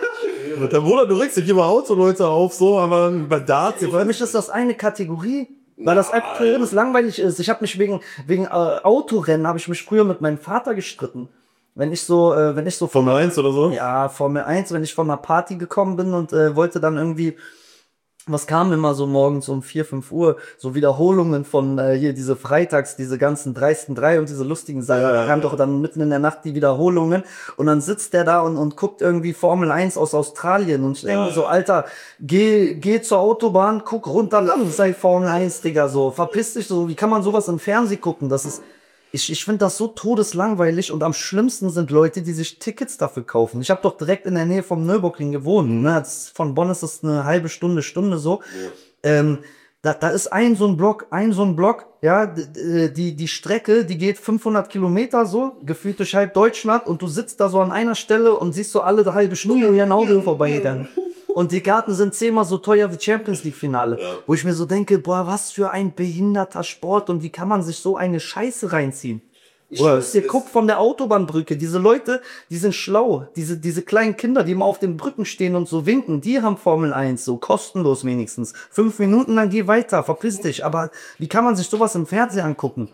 Der Bruder, du regst dich immer Autoleute auf, so, aber bei Darts. Für mich ist das eine Kategorie, weil das einfach für uns langweilig ist. Ich habe mich wegen, wegen äh, Autorennen, habe ich mich früher mit meinem Vater gestritten. Wenn ich so, äh, wenn ich so Formel eins oder so? Ja, Formel eins, wenn ich von einer Party gekommen bin und äh, wollte dann irgendwie, was kam immer so morgens um vier, fünf Uhr, so Wiederholungen von äh, hier diese Freitags, diese ganzen dreisten drei und diese lustigen Sachen, da kamen doch dann mitten in der Nacht die Wiederholungen und dann sitzt der da und, und guckt irgendwie Formel eins aus Australien und ich denke mir so, Alter, geh, geh zur Autobahn, guck runter, lang sei Formel eins, Digga, so, verpiss dich so, wie kann man sowas im Fernsehen gucken, das ist, Ich, ich finde das so todeslangweilig und am schlimmsten sind Leute, die sich Tickets dafür kaufen. Ich habe doch direkt in der Nähe vom Nürburgring gewohnt. Ne? Das, von Bonn ist das eine halbe Stunde, Stunde so. Ja. Ähm, da, da ist ein so ein Block, ein so ein Block, ja, die, die Strecke, die geht fünfhundert Kilometer so, gefühlt durch halb Deutschland und du sitzt da so an einer Stelle und siehst so alle halbe Stunde wie ein Auto vorbeigegangen. Und die Karten sind zehnmal so teuer wie Champions League Finale. Ja. Wo ich mir so denke, boah, was für ein behinderter Sport und wie kann man sich so eine Scheiße reinziehen? Ich muss dir, guck von der Autobahnbrücke, diese Leute, die sind schlau. Diese, diese kleinen Kinder, die immer auf den Brücken stehen und so winken, die haben Formel eins, so kostenlos wenigstens. Fünf Minuten, dann geh weiter, verpiss dich. Aber wie kann man sich sowas im Fernsehen angucken?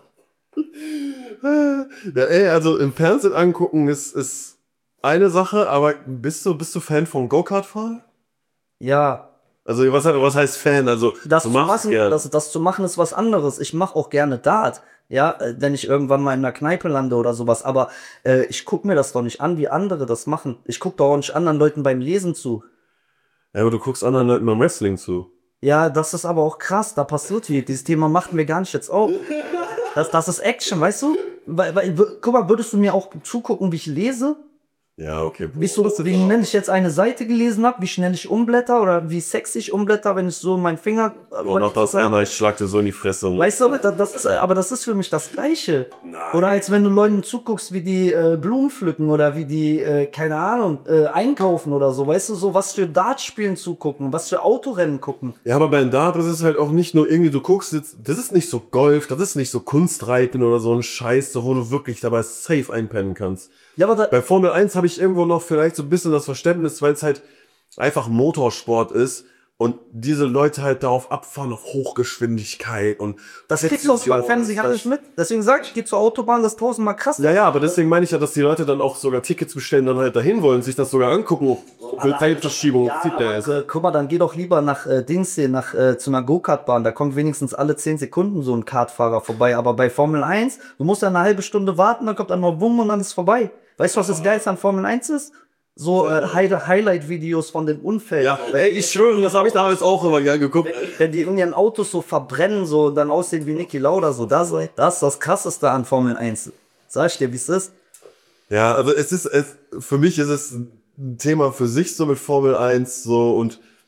Ja, ey, also im Fernsehen angucken ist, ist eine Sache, aber bist du, bist du Fan von Go-Kart-Fahren? Ja. Also was, was heißt Fan? Also das, du zu machst machen, das, das zu machen ist was anderes. Ich mache auch gerne Dart, ja, wenn ich irgendwann mal in einer Kneipe lande oder sowas. Aber äh, ich guck mir das doch nicht an, wie andere das machen. Ich guck doch auch nicht anderen Leuten beim Lesen zu. Ja, aber du guckst anderen Leuten beim Wrestling zu. Ja, das ist aber auch krass, da passiert viel. Dieses Thema machten wir gar nicht jetzt auf. Das, das ist Action, weißt du? Weil, weil, guck mal, würdest du mir auch zugucken, wie ich lese? Ja, okay. Wie, so, wie schnell ich jetzt eine Seite gelesen habe, wie schnell ich umblätter oder wie sexy ich umblätter, wenn ich so meinen Finger... Und auch das andere, ich schlag dir so in die Fresse. Weißt du, das ist, aber das ist für mich das Gleiche. Nein. Oder als wenn du Leuten zuguckst, wie die äh, Blumen pflücken oder wie die, äh, keine Ahnung, äh, einkaufen oder so. Weißt du, so was für Dartspielen zugucken, was für Autorennen gucken. Ja, aber bei Dart, das ist halt auch nicht nur irgendwie, du guckst jetzt, das ist nicht so Golf, das ist nicht so Kunstreiten oder so ein Scheiß, wo du wirklich dabei safe einpennen kannst. Ja, aber da bei Formel eins habe ich irgendwo noch vielleicht so ein bisschen das Verständnis, weil es halt einfach Motorsport ist und diese Leute halt darauf abfahren auf Hochgeschwindigkeit und das kriegst du beim Fernsehen gar nicht mit. Deswegen sag ich, ich geh zur Autobahn, das ist tausendmal krass. Ja, ja, aber deswegen meine ich ja, dass die Leute dann auch sogar Tickets bestellen, dann halt dahin wollen, sich das sogar angucken. Teilverschiebung. Ja, also, guck mal, dann geh doch lieber nach äh, Dings hier, nach äh, zu einer Go-Kart-Bahn. Da kommt wenigstens alle zehn Sekunden so ein Kartfahrer vorbei. Aber bei Formel eins, du musst ja eine halbe Stunde warten, dann kommt dann mal Wumm und dann ist vorbei. Weißt du, was das Geilste an Formel eins ist? So äh, Highlight-Videos von den Unfällen. Ja, ey, ich schwöre, das habe ich damals auch immer gern geguckt. Wenn die in ihren Autos so verbrennen, so und dann aussehen wie Niki Lauda, so das, das ist das Krasseste an Formel eins. Sag ich dir, wie es ist? Ja, also es ist, es, für mich ist es ein Thema für sich so mit Formel eins so und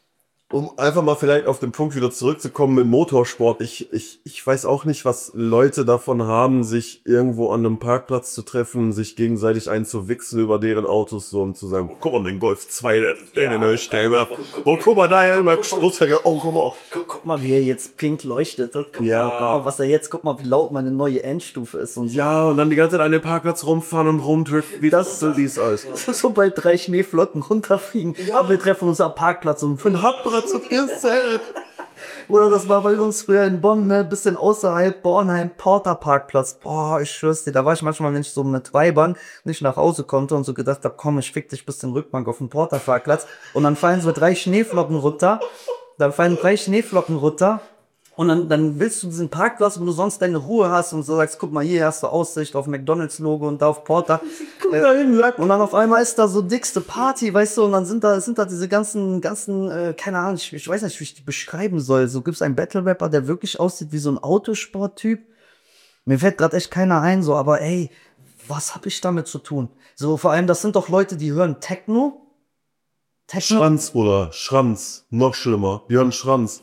Um einfach mal vielleicht auf den Punkt wieder zurückzukommen mit Motorsport. Ich, ich, ich weiß auch nicht, was Leute davon haben, sich irgendwo an einem Parkplatz zu treffen, sich gegenseitig einzuwichsen über deren Autos so und zu sagen, guck mal, den Golf zwei, der, der in der Stelle. Oh, guck mal, da in meinem Stoßfänger. Oh, guck mal. Guck, guck mal, wie er jetzt pink leuchtet. Guck Ja. mal, was er jetzt, guck mal, wie laut meine neue Endstufe ist. Und Ja, und dann die ganze Zeit an den Parkplatz rumfahren und rumdriften, wie das so dies alles. sobald drei Schneeflocken runterfliegen, ja. Wir treffen uns am Parkplatz und fünf Hamburger zu viel Zelt. Oder das war bei uns früher in Bonn, ne, bisschen außerhalb, Bornheim, Porter Parkplatz. Boah, ich schwör's dir, da war ich manchmal, wenn ich so mit Weibern nicht nach Hause konnte und so gedacht hab, komm, ich fick dich bis den Rückbank auf den Porter Parkplatz. Und dann fallen so drei Schneeflocken runter, dann fallen drei Schneeflocken runter. Und dann, dann willst du diesen Parkplatz, wo du sonst deine Ruhe hast und so sagst, guck mal, hier hast du Aussicht auf McDonalds-Logo und da auf Porter. Und dann auf einmal ist da so dickste Party, weißt du, und dann sind da, sind da diese ganzen, ganzen, äh, keine Ahnung, ich, ich weiß nicht, wie ich die beschreiben soll. So gibt's einen Battle-Rapper, der wirklich aussieht wie so ein Autosport-Typ. Mir fällt gerade echt keiner ein, so, aber ey, was hab ich damit zu tun? So, vor allem, das sind doch Leute, die hören Techno. Techno. Schranz, Bruder, Schranz. Noch schlimmer. Die hören Schranz.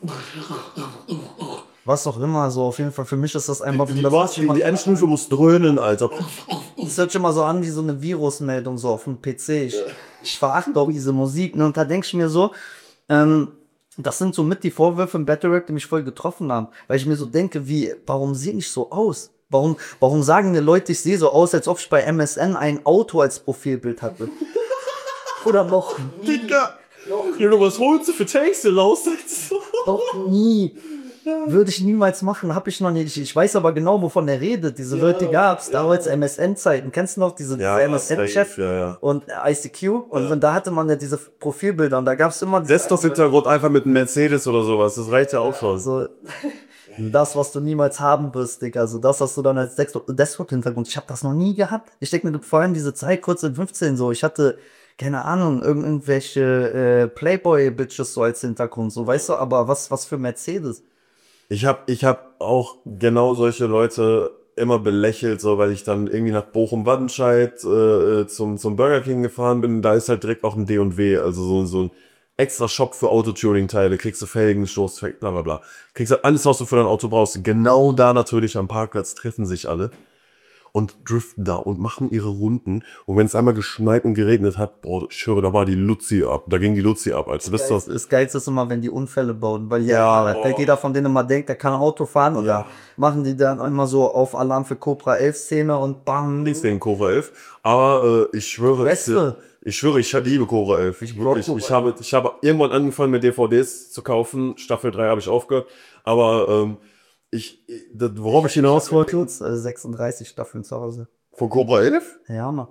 Was auch immer, so auf jeden Fall. Für mich ist das einfach. Die, die, die Endstufe muss dröhnen, Alter. Das hört sich immer so an wie so eine Virusmeldung so auf dem P C. Ich, ich verachte auch diese Musik. Ne? Und da denke ich mir so, ähm, das sind so mit die Vorwürfe im Battle Rap, die mich voll getroffen haben. Weil ich mir so denke, wie, warum sehe ich so aus? Warum, warum sagen die Leute, ich sehe so aus, als ob ich bei M S N ein Auto als Profilbild hatte? Oder noch nie. Digga, Junge, was holst du für Texte raus? Doch nie. Würde ich niemals machen, habe ich noch nicht. Ich weiß aber genau, wovon er redet. Diese ja, Leute gab's, ja. Damals M S N-Zeiten. Kennst du noch diese ja, M S N-Chef ja, ja. und I C Q? Und ja. Da hatte man ja diese Profilbilder und da gab's immer... Desktop-Hintergrund einfach mit einem Mercedes oder sowas, das reicht ja auch schon. Also, das, was du niemals haben wirst, Digga. Also das hast du dann als Desktop-Hintergrund. Ich habe das noch nie gehabt. Ich denke mir, vor allem diese Zeit, kurz in fünfzehn so, ich hatte... keine Ahnung, irgendwelche äh, Playboy-Bitches so als Hintergrund, so, weißt du, aber was, was für Mercedes? Ich hab, ich hab auch genau solche Leute immer belächelt, so, weil ich dann irgendwie nach Bochum-Wattenscheid äh, zum, zum Burger King gefahren bin. Da ist halt direkt auch ein D und W, also so, so ein extra Shop für Autotuning-Teile. Kriegst du Felgen, Stoßfeld, bla bla bla. Kriegst halt alles, was du für dein Auto brauchst. Genau da natürlich am Parkplatz treffen sich alle und driften da und machen ihre Runden. Und wenn es einmal geschneit und geregnet hat, boah, ich höre, da war die Luzi ab. Da ging die Luzi ab. Also das, das, das Geilste ist immer, wenn die Unfälle bauen. Weil ja, ja jeder von denen immer denkt, der kann Auto fahren. Oder ja. Machen die dann immer so auf Alarm für Cobra elf Szene und bam. Nichts gegen Cobra elf. Aber äh, ich schwöre, Beste. ich, ich schwöre, ich liebe Cobra elf. Ich, ich, ich, habe, ich habe irgendwann angefangen, mit D V Ds zu kaufen. Staffel drei habe ich aufgehört. Aber ähm, Ich, das, worauf ich hinaus wollte? Kurz, äh, sechsunddreißig Staffeln zu Hause. Von Cobra elf? Ja, Mann.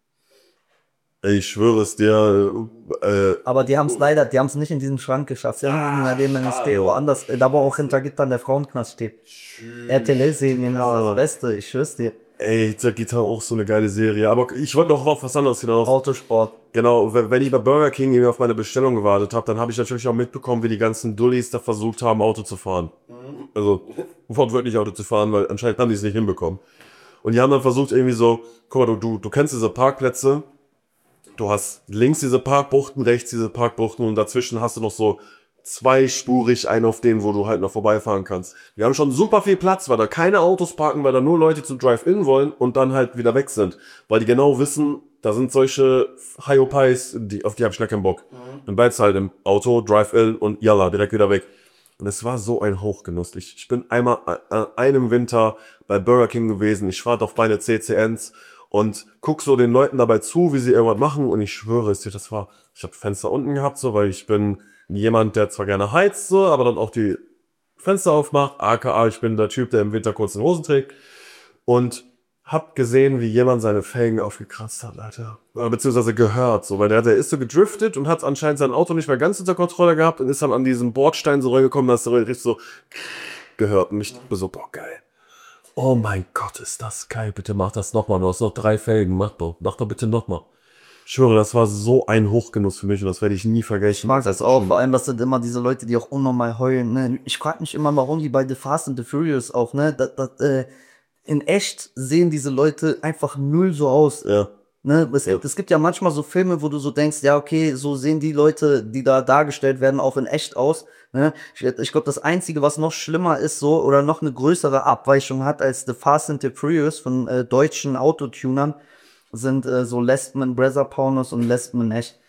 Ich schwöre es dir. Äh, Aber die haben es leider, die haben es nicht in diesen Schrank geschafft. Sie haben in dem Ministerium woanders, da wo auch hinter Gittern der Frauenknast steht. R T L-Serien, das Beste, ich schwör's dir. Ey, der Gitter auch so eine geile Serie. Aber ich wollte noch auf was anderes hinaus. Autosport. Genau, wenn ich bei Burger King irgendwie auf meine Bestellung gewartet habe, dann habe ich natürlich auch mitbekommen, wie die ganzen Dullis da versucht haben, Auto zu fahren. Mhm. Also, wortwörtlich Auto zu fahren, weil anscheinend haben die es nicht hinbekommen. Und die haben dann versucht irgendwie so, guck mal, du, du, du kennst diese Parkplätze, du hast links diese Parkbuchten, rechts diese Parkbuchten und dazwischen hast du noch so zweispurig einen auf denen, wo du halt noch vorbeifahren kannst. Wir haben schon super viel Platz, weil da keine Autos parken, weil da nur Leute zu Drive-In wollen und dann halt wieder weg sind. Weil die genau wissen, da sind solche Hyopies, die, auf die hab ich gar keinen Bock. Mhm. Dann bleibst du halt im Auto, Drive-In und yalla, direkt wieder weg. Und es war so ein Hochgenuss. Ich, ich bin einmal an einem Winter bei Burger King gewesen. Ich warte auf meine C C Ns und guck so den Leuten dabei zu, wie sie irgendwas machen. Und ich schwöre es dir, das war, ich habe Fenster unten gehabt, so, weil ich bin jemand, der zwar gerne heizt, so, aber dann auch die Fenster aufmacht. aka ich bin der Typ, der im Winter kurze Hosen trägt. Und hab gesehen, wie jemand seine Felgen aufgekratzt hat, Alter. Beziehungsweise gehört, so, weil der, der ist so gedriftet und hat anscheinend sein Auto nicht mehr ganz unter Kontrolle gehabt und ist dann an diesen Bordstein so reingekommen, dass der richtig so gehört. Und ich dachte so, boah, geil. Oh mein Gott, ist das geil. Bitte mach das nochmal. Du hast noch drei Felgen. Mach doch. Mach doch bitte nochmal. Ich schwöre, das war so ein Hochgenuss für mich und das werde ich nie vergessen. Ich mag das auch. Vor allem, das sind immer diese Leute, die auch unnormal heulen. Ne? Ich frage mich immer, warum die bei The Fast and the Furious auch, ne? Das, das, äh, in echt sehen diese Leute einfach null so aus. Ja. Ne? Es, Ja. es gibt ja manchmal so Filme, wo du so denkst, ja, okay, so sehen die Leute, die da dargestellt werden, auch in echt aus. Ne? Ich, ich glaube, das Einzige, was noch schlimmer ist, so oder noch eine größere Abweichung hat als The Fast and the Furious von äh, deutschen Autotunern, sind äh, so Lesben in Brazzer Pornos und Lesben in echt.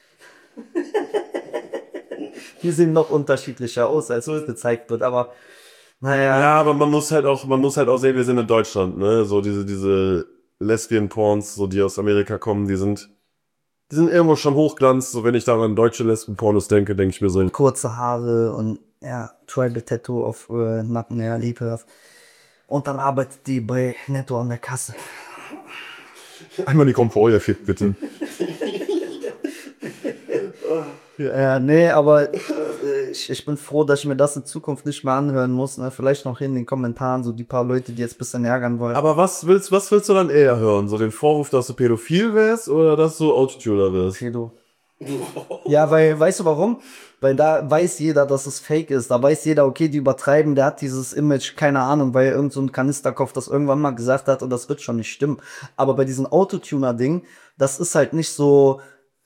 Die sehen noch unterschiedlicher aus, als es gezeigt wird, aber naja. Ja, aber man muss halt auch, man muss halt auch sehen, wir sind in Deutschland, ne? So diese, diese Lesbian-Porns, so die aus Amerika kommen, die sind, die sind irgendwo schon Hochglanz. So wenn ich daran an deutsche Lesben-Pornos denke, denke ich mir so, Kurze Haare und ja, Tribal Tattoo auf äh, Nacken, ja, lebhaft. Und dann arbeitet die bei Netto an der Kasse. einmal die Komfort fit, bitte. Ja, nee, aber äh, ich, ich bin froh, dass ich mir das in Zukunft nicht mehr anhören muss. Ne? Vielleicht noch in den Kommentaren so die paar Leute, die jetzt ein bisschen ärgern wollen. Aber was willst, was willst du dann eher hören? So den Vorwurf, dass du pädophil wärst oder dass du Autotuner wärst? Pedo. Ja, weil, weißt du warum? Weil da weiß jeder, dass es fake ist. Da weiß jeder, okay, die übertreiben, der hat dieses Image, keine Ahnung, weil irgend so ein Kanisterkopf das irgendwann mal gesagt hat und das wird schon nicht stimmen. Aber bei diesem Autotuner-Ding, das ist halt nicht so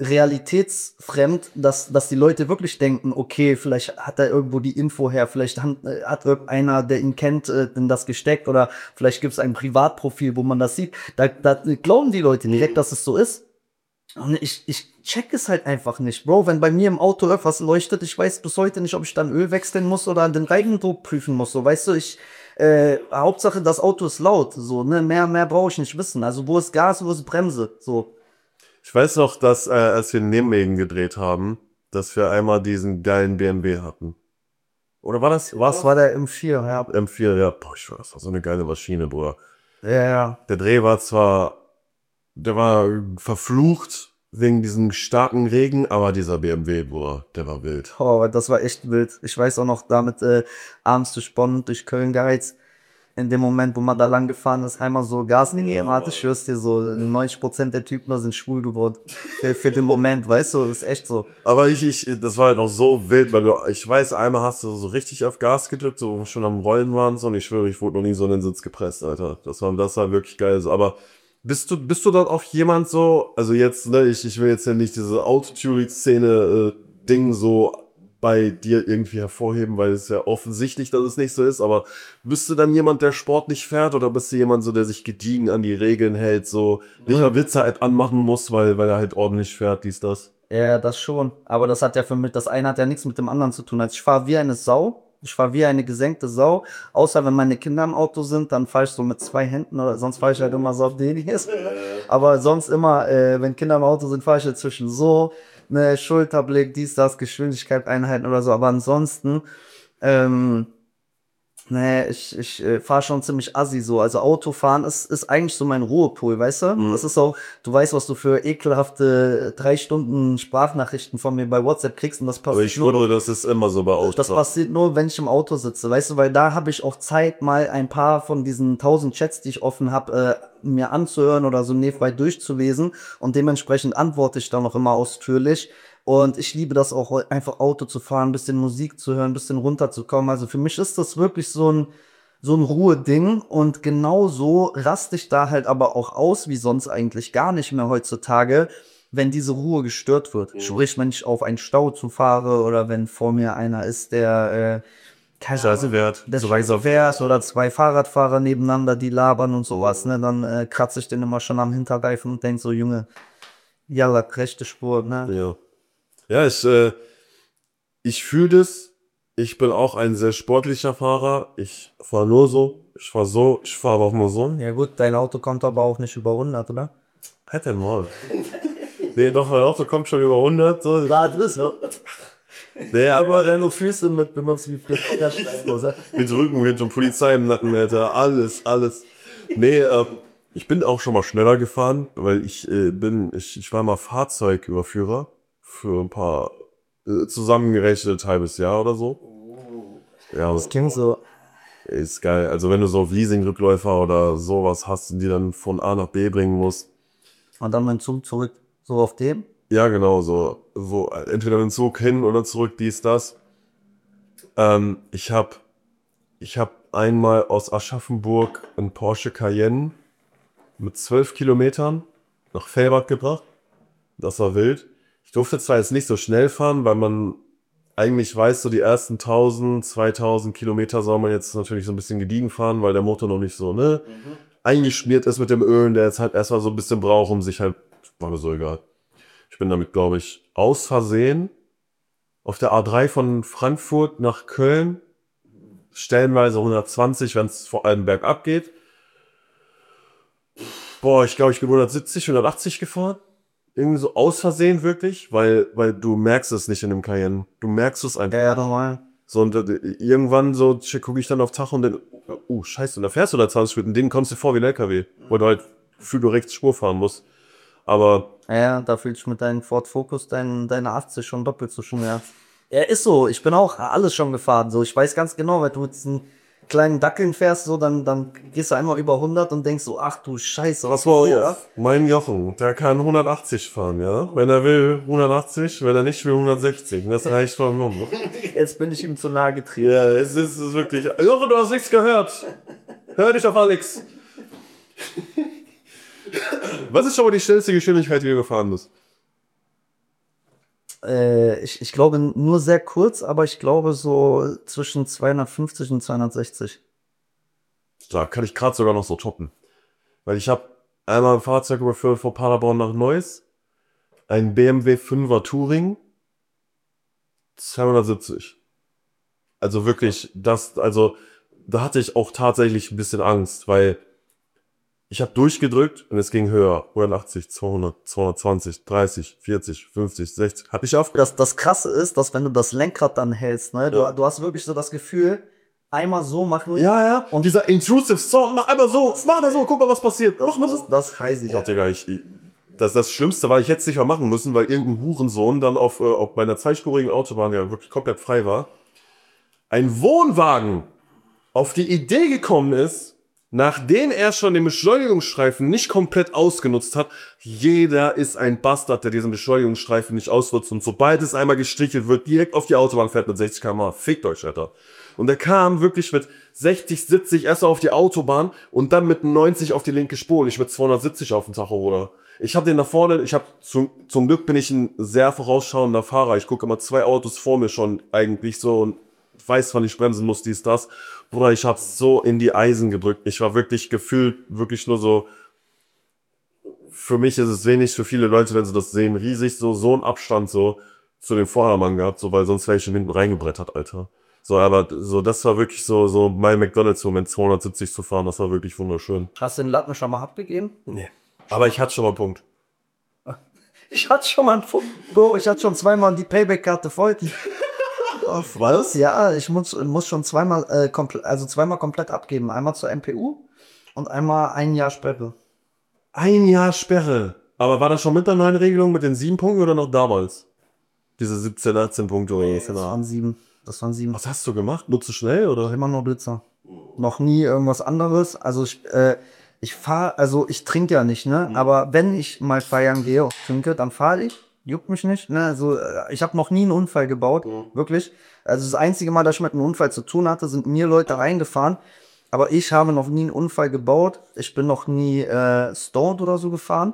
realitätsfremd, dass, dass die Leute wirklich denken, okay, vielleicht hat er irgendwo die Info her, vielleicht hat, äh, hat irgendeiner, der ihn kennt, äh, denn das gesteckt oder vielleicht gibt es ein Privatprofil, wo man das sieht. Da, da glauben die Leute direkt, dass es so ist. Und ich, ich check es halt einfach nicht, Bro. Wenn bei mir im Auto irgendwas leuchtet, ich weiß bis heute nicht, ob ich dann Öl wechseln muss oder den Reibendruck prüfen muss. So, weißt du, ich, äh, Hauptsache das Auto ist laut. So, ne, mehr, mehr brauche ich nicht wissen. Also, wo ist Gas, wo ist Bremse? So. Ich weiß noch, dass, äh, als wir Nijmegen gedreht haben, dass wir einmal diesen geilen B M W hatten. Oder war das? Was war der M vier? Ja, M vier, ja. Boah, ich weiß, das war so eine geile Maschine, Bruder. ja, ja. Der Dreh war zwar, der war verflucht wegen diesem starken Regen, aber dieser B M W, Bruder, der war wild. Oh, das war echt wild. Ich weiß auch noch, damit äh, abends durch Bonn, durch Köln geheizt. In dem Moment, wo man da lang gefahren ist, einmal so Gas gegeben hat, ich schwör's dir so, neunzig Prozent der Typen da sind schwul geworden. Für, für den Moment, weißt du, das ist echt so. Aber ich, ich, das war halt auch so wild, weil du, ich weiß, einmal hast du so richtig auf Gas gedrückt, so schon am Rollen waren, so, und ich schwöre, ich wurde noch nie so in den Sitz gepresst, Alter. Das war, das war wirklich geil. So. Aber bist du, bist du dort auch jemand so, also jetzt, ne, ich, ich will jetzt ja nicht diese Autotuning-Szene, äh, Ding so bei dir irgendwie hervorheben, weil es ist ja offensichtlich, dass es nicht so ist, aber bist du dann jemand, der Sport nicht fährt, oder bist du jemand so, der sich gediegen an die Regeln hält, so nicht mal Witze halt anmachen muss, weil, weil er halt ordentlich fährt, dies, das? Ja, das schon. Aber das hat ja für mich, das eine hat ja nichts mit dem anderen zu tun. Also ich fahre wie eine Sau. Ich fahre wie eine gesenkte Sau. Außer wenn meine Kinder im Auto sind, dann fahre ich so mit zwei Händen oder sonst fahre ich halt immer so auf deniges. Aber sonst immer, äh, wenn Kinder im Auto sind, fahre ich dazwischen so, ne, Schulterblick, dies, das, Geschwindigkeit einhalten oder so. Aber ansonsten, ähm, nee, ich, ich äh, fahre schon ziemlich assi so. Also Autofahren ist, ist eigentlich so mein Ruhepol, weißt du? Mhm. Das ist auch, du weißt, was du für ekelhafte drei Stunden Sprachnachrichten von mir bei WhatsApp kriegst und das Aber passiert ich nur, schwöre, das ist immer so bei Autos. das passiert nur, wenn ich im Auto sitze, weißt du? Weil da habe ich auch Zeit, mal ein paar von diesen tausend Chats, die ich offen habe, äh, mir anzuhören oder so nebenbei durchzulesen und dementsprechend antworte ich dann noch immer ausführlich. Und ich liebe das auch, einfach Auto zu fahren, ein bisschen Musik zu hören, ein bisschen runterzukommen. Also für mich ist das wirklich so ein, so ein Ruheding. Und genau so raste ich da halt aber auch aus, wie sonst eigentlich gar nicht mehr heutzutage, wenn diese Ruhe gestört wird. Mhm. Sprich, wenn ich auf einen Stau zufahre oder wenn vor mir einer ist, der, äh, keine Scheiße wert. der scheiße fährt oder zwei Fahrradfahrer nebeneinander, die labern und sowas, ne, dann äh, kratze ich den immer schon am Hinterreifen und denk so, Junge, jalla, rechte Spur, ne. Ja. Ja, ich, äh, ich fühle das. Ich bin auch ein sehr sportlicher Fahrer. Ich fahre nur so. Ich fahre so. Ich fahre auch nur so. Ja gut, dein Auto kommt aber auch nicht über hundert, oder? Halt dein Maul. Nee, doch, mein Auto kommt schon über hundert. So. Ja, das ist so. Nee, aber Deine Füße mit, wenn man es wie Flitter mit Rückenwind und Polizei im Nacken, Alter. Alles, alles. Nee, ähm, ich bin auch schon mal schneller gefahren, weil ich äh, bin, ich, ich war mal Fahrzeugüberführer für ein paar, äh, zusammengerechnet halbes Jahr oder so. Ja, das Das klingt so. ist geil. Also wenn du so Leasing-Rückläufer oder sowas hast, die dann von A nach B bringen musst. Und dann mein Zug zurück, so auf dem. Ja, genau, so, so entweder den Zug hin oder zurück, dies, das. Ähm, ich hab, ich hab einmal aus Aschaffenburg einen Porsche Cayenne mit zwölf Kilometern nach Fellbad gebracht. Das war wild. Ich durfte zwar jetzt nicht so schnell fahren, weil man eigentlich weiß, so die ersten tausend, zweitausend Kilometer soll man jetzt natürlich so ein bisschen gediegen fahren, weil der Motor noch nicht so, ne, mhm. eingeschmiert ist mit dem Öl, der jetzt halt erstmal so ein bisschen braucht, um sich halt, war mir so egal. Ich bin damit, glaube ich, aus Versehen auf der A drei von Frankfurt nach Köln, stellenweise hundertzwanzig, wenn es vor allem bergab geht. Boah, ich glaube, ich bin hundertsiebzig, hundertachtzig gefahren. Irgendwie so aus Versehen wirklich, weil, weil du merkst es nicht in dem Cayenne. Du merkst es einfach. Ja, normal. So, und äh, irgendwann so gucke ich dann auf Tacho und dann, oh, scheiße, und da fährst du da zwanzig Minuten, den kommst du vor wie ein L K W, wo du halt für du rechts Spur fahren musst. Aber. Ja, da fühlst du mit deinem Ford Focus dein, deine achtzig schon doppelt so schwer. Ja, ist so. Ich bin auch alles schon gefahren. So, ich weiß ganz genau, weil du mit diesen kleinen Dackeln fährst, so, dann, dann gehst du einmal über hundert und denkst so, ach du Scheiße, was war hier? Mein Jochen, der kann hundertachtzig fahren, ja? Wenn er will, hundertachtzig, wenn er nicht will, hundertsechzig. Das reicht vollkommen. Jetzt bin ich ihm zu nahe getrieben. Ja, es ist, es ist wirklich. Jochen, du hast nichts gehört. Hör dich auf Alex. Was ist schon mal die schnellste Geschwindigkeit, die du gefahren bist? Äh, ich, ich glaube nur sehr kurz, aber ich glaube so zwischen zweihundertfünfzig und zweihundertsechzig. Da kann ich gerade sogar noch so toppen. Weil ich habe einmal ein Fahrzeug überführt von Paderborn nach Neuss. Ein B M W fünfer Touring. zweihundertsiebzig. Also wirklich, das, also da hatte ich auch tatsächlich ein bisschen Angst, weil ich habe durchgedrückt und es ging höher. hundertachtzig, zweihundert, zweihundertzwanzig, dreißig, vierzig, fünfzig, sechzig. Hab ich auf. Das, das Krasse ist, dass wenn du das Lenkrad dann hältst, ne, du, ja. du hast wirklich so das Gefühl, einmal so machen. Ja, ja. Und dieser intrusive Sound, mach einmal so, mach da so, guck mal, was passiert. Mach mal das. Das heißt ich. Ich dachte gar nicht. Das, das Schlimmste war, ich hätte es nicht mal machen müssen, weil irgendein Hurensohn dann auf, äh, auf meiner zweispurigen Autobahn, ja wirklich komplett frei war, ein Wohnwagen auf die Idee gekommen ist, nachdem er schon den Beschleunigungsstreifen nicht komplett ausgenutzt hat. Jeder ist ein Bastard, der diesen Beschleunigungsstreifen nicht ausnutzt. Und sobald es einmal gestrichelt wird, direkt auf die Autobahn fährt mit sechzig Kilometer pro Stunde. Fickt euch, Alter. Und er kam wirklich mit sechzig, siebzig erst auf die Autobahn und dann mit neunzig auf die linke Spur. Und ich mit zweihundertsiebzig auf dem Tacho, oder? Ich habe den nach vorne, ich habe zum, zum Glück bin ich ein sehr vorausschauender Fahrer. Ich gucke immer zwei Autos vor mir schon eigentlich so und weiß, wann ich bremsen muss, dies, das. Bruder, ich hab's so in die Eisen gedrückt. Ich war wirklich gefühlt, wirklich nur so, für mich ist es wenig, für viele Leute, wenn sie das sehen, riesig, so, so ein Abstand so zu dem Vordermann gehabt, so, weil sonst wäre ich schon hinten reingebrettert, Alter. So, aber so, das war wirklich so, so mein McDonalds-Moment, zweihundertsiebzig zu fahren, das war wirklich wunderschön. Hast du den Latten schon mal abgegeben? Nee. Aber ich hatte schon mal einen Punkt. Ich hatte schon mal einen Punkt, Bro, ich hatte schon zweimal die Payback-Karte voll. Was? Ja, ich muss, muss schon zweimal, äh, komple- also zweimal komplett abgeben. Einmal zur M P U und einmal ein Jahr Sperre. Ein Jahr Sperre. Aber war das schon mit der neuen Regelung mit den sieben Punkten oder noch damals? Diese siebzehn, achtzehn Punkte oder was? Das waren sieben. Das waren sieben. Was hast du gemacht? Nur zu schnell oder? Immer nur Blitzer. Noch nie irgendwas anderes. Also ich, äh, ich fahre, also ich trinke ja nicht, ne? Mhm. Aber wenn ich mal feiern gehe und trinke, dann fahre ich. Juckt mich nicht, ne? Also ich habe noch nie einen Unfall gebaut, mhm. wirklich. Also das einzige Mal, dass ich mit einem Unfall zu tun hatte, sind mir Leute reingefahren. Aber ich habe noch nie einen Unfall gebaut. Ich bin noch nie äh, stoned oder so gefahren.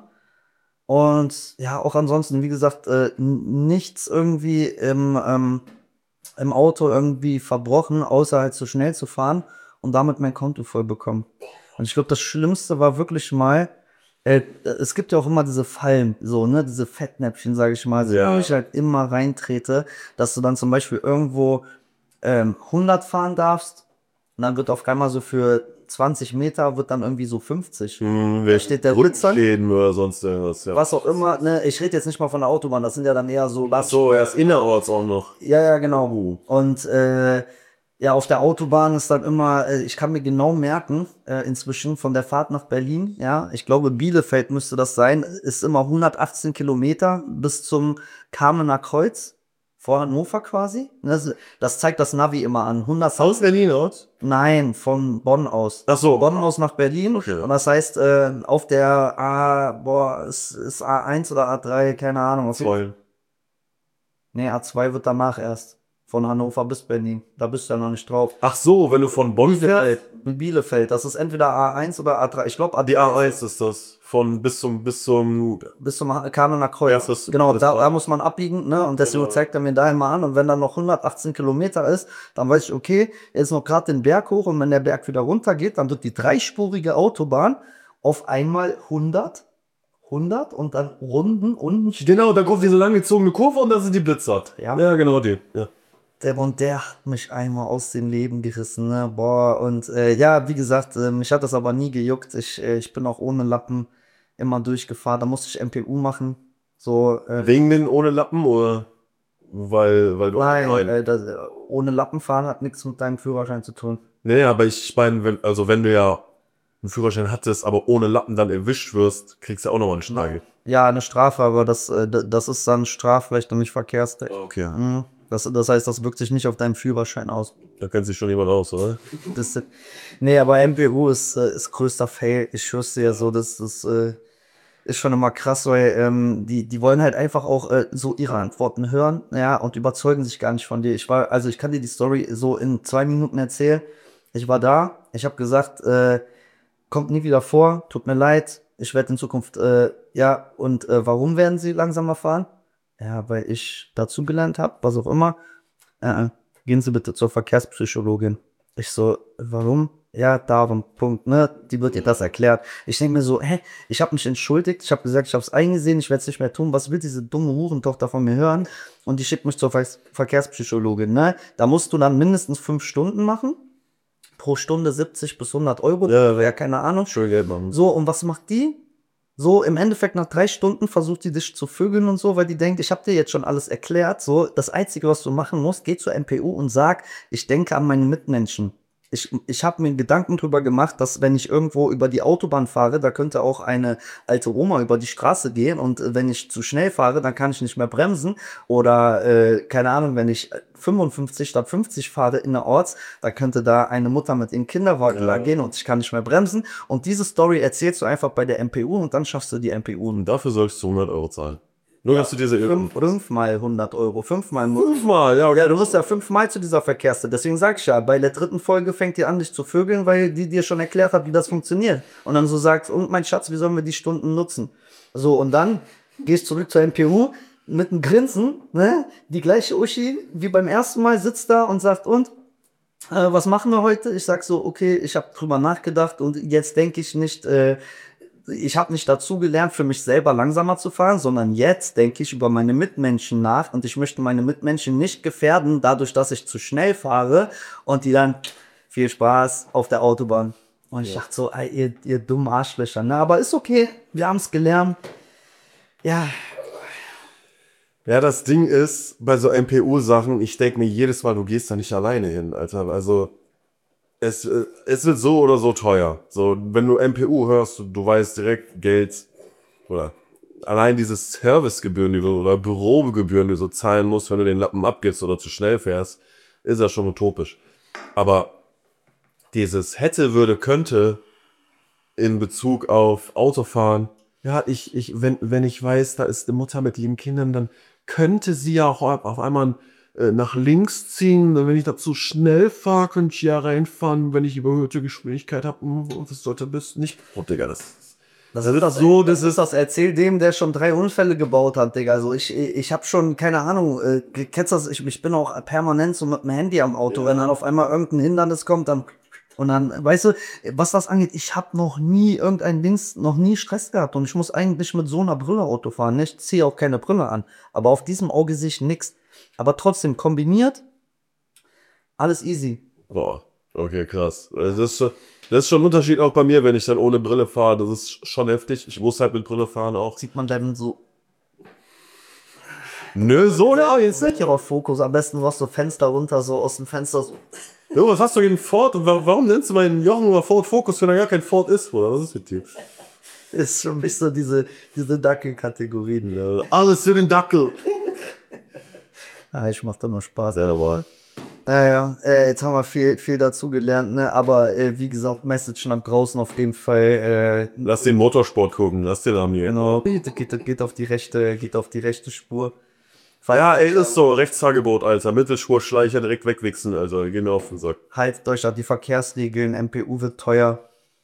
Und ja, auch ansonsten, wie gesagt, äh, nichts irgendwie im, ähm, im Auto irgendwie verbrochen, außer halt zu schnell zu fahren und damit mein Konto voll bekommen. Und ich glaube, das Schlimmste war wirklich mal, Äh, es gibt ja auch immer diese Fallen, so, ne, diese Fettnäpfchen, sage ich mal, ja. wo ich halt immer reintrete, dass du dann zum Beispiel irgendwo ähm, hundert fahren darfst und dann wird auf einmal so für zwanzig Meter wird dann irgendwie so fünfzig. Hm, da steht der Blitzer. Oder sonst irgendwas, ja. Was auch immer, ne, ich rede jetzt nicht mal von der Autobahn, das sind ja dann eher so... Ach so, erst innerorts auch noch. Ja, ja, genau. Uh. Und äh, ja, auf der Autobahn ist dann immer, äh, ich kann mir genau merken, äh, inzwischen von der Fahrt nach Berlin, ja, ich glaube Bielefeld müsste das sein, ist immer hundertachtzehn Kilometer bis zum Kamener Kreuz, vor Hannover quasi. Das, das zeigt das Navi immer an. hundert Aus Berlin aus? Nein, von Bonn aus. Ach so. Bonn aus nach Berlin. Okay. Und das heißt, äh, auf der A, boah, ist, ist A eins oder A drei, keine Ahnung. zwei. Nee, A zwei wird danach erst. von Hannover bis Berlin. Da bist du ja noch nicht drauf. Ach so, wenn du von Bonn fährst? Bielefeld, Bielefeld, das ist entweder A eins oder A drei. Ich glaube, Die A eins ist das. Von bis zum, bis zum, bis zum Kanoner Kreuz. Ja, das- genau, das- da, da muss man abbiegen, ne? Und deswegen Genau. zeigt er mir da immer an. Und wenn dann noch hundertachtzehn Kilometer ist, dann weiß ich, okay, er ist noch gerade den Berg hoch und wenn der Berg wieder runter geht, dann wird die dreispurige Autobahn auf einmal hundert, hundert und dann runden unten. genau, da kommt diese langgezogene Kurve und da sind die Blitzert. Ja. Ja, genau die. Ja. Der, und der hat mich einmal aus dem Leben gerissen, ne? Boah, und äh, ja, wie gesagt, äh, mich hat das aber nie gejuckt. Ich, äh, ich bin auch ohne Lappen immer durchgefahren. Da musste ich M P U machen. So, äh, Wegen den ohne Lappen oder weil, weil du nein, äh, das, äh, ohne Lappen fahren hat nichts mit deinem Führerschein zu tun. Nee, aber ich meine, wenn, also wenn du ja einen Führerschein hattest, aber ohne Lappen dann erwischt wirst, kriegst du auch nochmal einen Schnagel. Ja, eine Strafe, aber das, äh, d- das ist dann Strafrecht und nicht Verkehrsrecht. Okay. Mhm. Das, das heißt, das wirkt sich nicht auf deinen Führerschein aus. Da kennt sich schon jemand aus, oder? Das, nee, aber M P U ist, äh, ist größter Fail. Ich schwör's dir ja so, das, das äh, ist schon immer krass, weil ähm, die, die wollen halt einfach auch äh, so ihre Antworten hören, ja, und überzeugen sich gar nicht von dir. Ich war, also ich kann dir die Story so in zwei Minuten erzählen. Ich war da, ich habe gesagt, äh, kommt nie wieder vor, tut mir leid, ich werde in Zukunft, äh, ja, und äh, warum werden sie langsamer fahren? Ja, weil ich dazu gelernt habe, was auch immer. Äh, äh, gehen Sie bitte zur Verkehrspsychologin. Ich so, warum? Ja, darum, Punkt, ne? Die wird dir das erklärt. Ich denke mir so, hä, ich habe mich entschuldigt, ich habe gesagt, ich habe es eingesehen, ich werde es nicht mehr tun. Was will diese dumme Hurentochter von mir hören? Und die schickt mich zur Ver Verkehrspsychologin, ne? Da musst du dann mindestens fünf Stunden machen. Pro Stunde siebzig bis hundert Euro. Ja, ja, keine Ahnung. Schön Geld machen. So, und was macht die? So, im Endeffekt nach drei Stunden versucht die dich zu vögeln und so, weil die denkt, ich habe dir jetzt schon alles erklärt. So, das Einzige, was du machen musst, geh zur M P U und sag, ich denke an meine Mitmenschen. Ich, ich habe mir Gedanken drüber gemacht, dass wenn ich irgendwo über die Autobahn fahre, da könnte auch eine alte Oma über die Straße gehen und äh, wenn ich zu schnell fahre, dann kann ich nicht mehr bremsen. Oder, äh, keine Ahnung, wenn ich fünfundfünfzig statt fünfzig fahre innerorts, da könnte da eine Mutter mit ihrem Kinderwagen Ja. da gehen und ich kann nicht mehr bremsen. Und diese Story erzählst du einfach bei der M P U und dann schaffst du die M P U. Und dafür sollst du hundert Euro zahlen. Nur, dass du diese Fünf, fünfmal hundert Euro, fünfmal. Fünfmal, ja, okay. Ja, du wirst ja fünfmal zu dieser Verkehrszeit. Deswegen sag ich ja, bei der dritten Folge fängt die an, dich zu vögeln, weil die dir schon erklärt hat, wie das funktioniert. Und dann so sagt, und mein Schatz, wie sollen wir die Stunden nutzen? So, und dann gehst zurück zur M P U mit einem Grinsen, ne? Die gleiche Uschi wie beim ersten Mal sitzt da und sagt, und? Äh, was machen wir heute? Ich sag so, okay, ich habe drüber nachgedacht und jetzt denke ich nicht, äh, ich habe nicht dazu gelernt, für mich selber langsamer zu fahren, sondern jetzt denke ich über meine Mitmenschen nach und ich möchte meine Mitmenschen nicht gefährden, dadurch, dass ich zu schnell fahre und die dann viel Spaß auf der Autobahn. Und ich dachte so, ey, ihr, ihr dummen Arschlöcher, ne? Aber ist okay, wir haben es gelernt. Ja, Ja, das Ding ist, bei so M P U-Sachen, ich denke mir jedes Mal, du gehst da nicht alleine hin, Alter. Also, es, äh, es wird so oder so teuer. So, wenn du M P U hörst, du, du weißt direkt Geld oder allein diese Servicegebühren die du, oder Bürogebühren, die du so zahlen musst, wenn du den Lappen abgibst oder zu schnell fährst, ist ja schon utopisch. Aber dieses hätte, würde, könnte in Bezug auf Autofahren, ja, ich, ich, wenn, wenn ich weiß, da ist eine Mutter mit lieben Kindern, dann könnte sie ja auch auf einmal äh, nach links ziehen. Wenn ich da zu schnell fahre, könnte ich ja reinfahren, wenn ich überhöhte Geschwindigkeit habe. Und das sollte bis nicht. Oh, Digga, das das, Das ist ist das so, das das ist das. Erzähl dem, der schon drei Unfälle gebaut hat, Digga. Also ich, ich habe schon, keine Ahnung, äh, kennst du das? Ich, ich bin auch permanent so mit dem Handy am Auto. Ja. Wenn dann auf einmal irgendein Hindernis kommt, dann und dann, weißt du, was das angeht, ich habe noch nie irgendein Dings, noch nie Stress gehabt und ich muss eigentlich mit so einer Brille Auto fahren. Ne? Ich ziehe auch keine Brille an, aber auf diesem Auge sehe ich nix. Aber trotzdem kombiniert, alles easy. Boah, okay, krass. Das ist, schon, das ist schon ein Unterschied auch bei mir, wenn ich dann ohne Brille fahre. Das ist schon heftig. Ich muss halt mit Brille fahren auch. Sieht man dann so. Nö, so Ja, jetzt seid ihr auf Fokus. Am besten machst du Fenster runter, so aus dem Fenster so. Jo, was hast du gegen Ford? Und wa- warum nennst du meinen Jochen oder Ford Focus, wenn er gar kein Ford ist, Bruder? Was ist mit dir? Ist schon nicht so diese, diese Dackel-Kategorien. Ja, alles für den Dackel. Ah, ich mach da nur Spaß. Ja, aber. Naja, äh, jetzt haben wir viel, viel dazu gelernt, ne? Aber äh, wie gesagt, Message nach draußen auf jeden Fall. Äh, Lass den Motorsport gucken, lass den am hier. genau. Geht, geht, geht auf die rechte, geht auf die rechte Spur. Ja, ey, ist so, Rechtstagebot, Alter. Mittelspurschleicher direkt wegwichsen, also, geh mir auf den Sack. Halt Deutschland, die Verkehrsregeln, M P U wird teuer.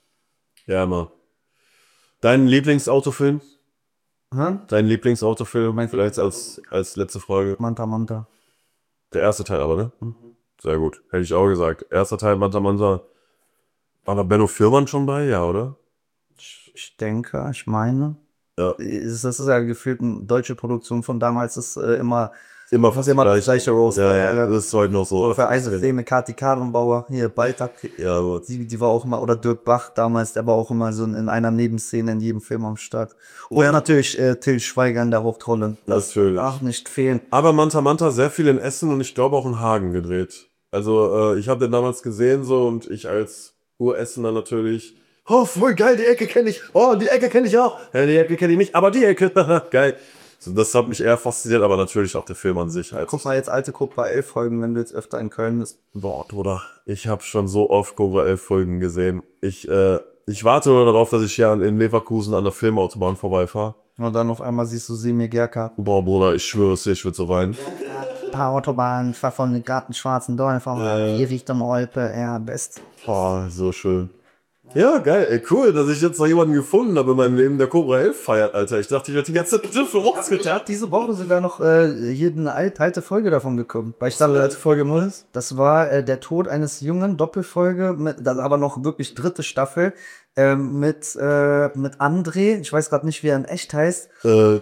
Ja, immer. Dein Lieblingsautofilm? Hm? Dein Lieblingsautofilm? Vielleicht als, als letzte Frage. Manta Manta. Der erste Teil aber, ne? Mhm. Sehr gut. Hätte ich auch gesagt. Erster Teil, Manta Manta. War da Benno Fürmann schon bei? Ja, oder? Ich, ich denke, ich meine. Ja. Das ist ja gefühlt eine deutsche Produktion von damals, ist äh, immer Immer fast immer gleich. das gleiche Roast. Ja, ja, das ist heute noch so. Für Eisfilme, Kati Karrenbauer, hier, Balltag. Ja, gut. Die, die war auch immer, oder Dirk Bach damals, der war auch immer so in einer Nebenszene in jedem Film am Start. Und ja, natürlich äh, Till Schweiger in der Hauptrolle. Das ist schön. Ach, nicht fehlen. Aber Manta Manta sehr viel in Essen und ich glaube auch in Hagen gedreht. Also, äh, ich habe den damals gesehen so und ich als Uressener natürlich. Oh, voll geil, die Ecke kenne ich. Oh, die Ecke kenne ich auch. Ja, die Ecke kenne ich nicht, aber die Ecke, geil. So, das hat mich eher fasziniert, aber natürlich auch der Film an sich. Halt. Guck mal jetzt alte Cobra elf Folgen, wenn du jetzt öfter in Köln bist. Boah, Bruder, ich habe schon so oft Cobra elf Folgen gesehen. Ich, äh, ich warte nur darauf, dass ich hier in Leverkusen an der Filmautobahn vorbeifahre. Und dann auf einmal siehst du Semir Gerka. Boah, Bruder, ich schwöre es dir, ich würde so weinen. Paar Autobahnen, fahr von den Garten Schwarzen Dorn, von Äh. hier Richtung Olpe, ja, best. Boah, so schön. Ja, geil, ey, cool, dass ich jetzt noch jemanden gefunden habe in meinem Leben, der Cobra elf feiert, Alter. Ich dachte, ich hätte die ganze Zeit für uns Ich hab diese Woche sogar noch äh, hier eine alte, alte Folge davon gekommen. Weil ich dachte, alte Folge muss. Das war äh, der Tod eines Jungen, Doppelfolge, mit, das aber noch wirklich dritte Staffel, äh, mit, äh, mit André. Ich weiß gerade nicht, wie er in echt heißt. Äh,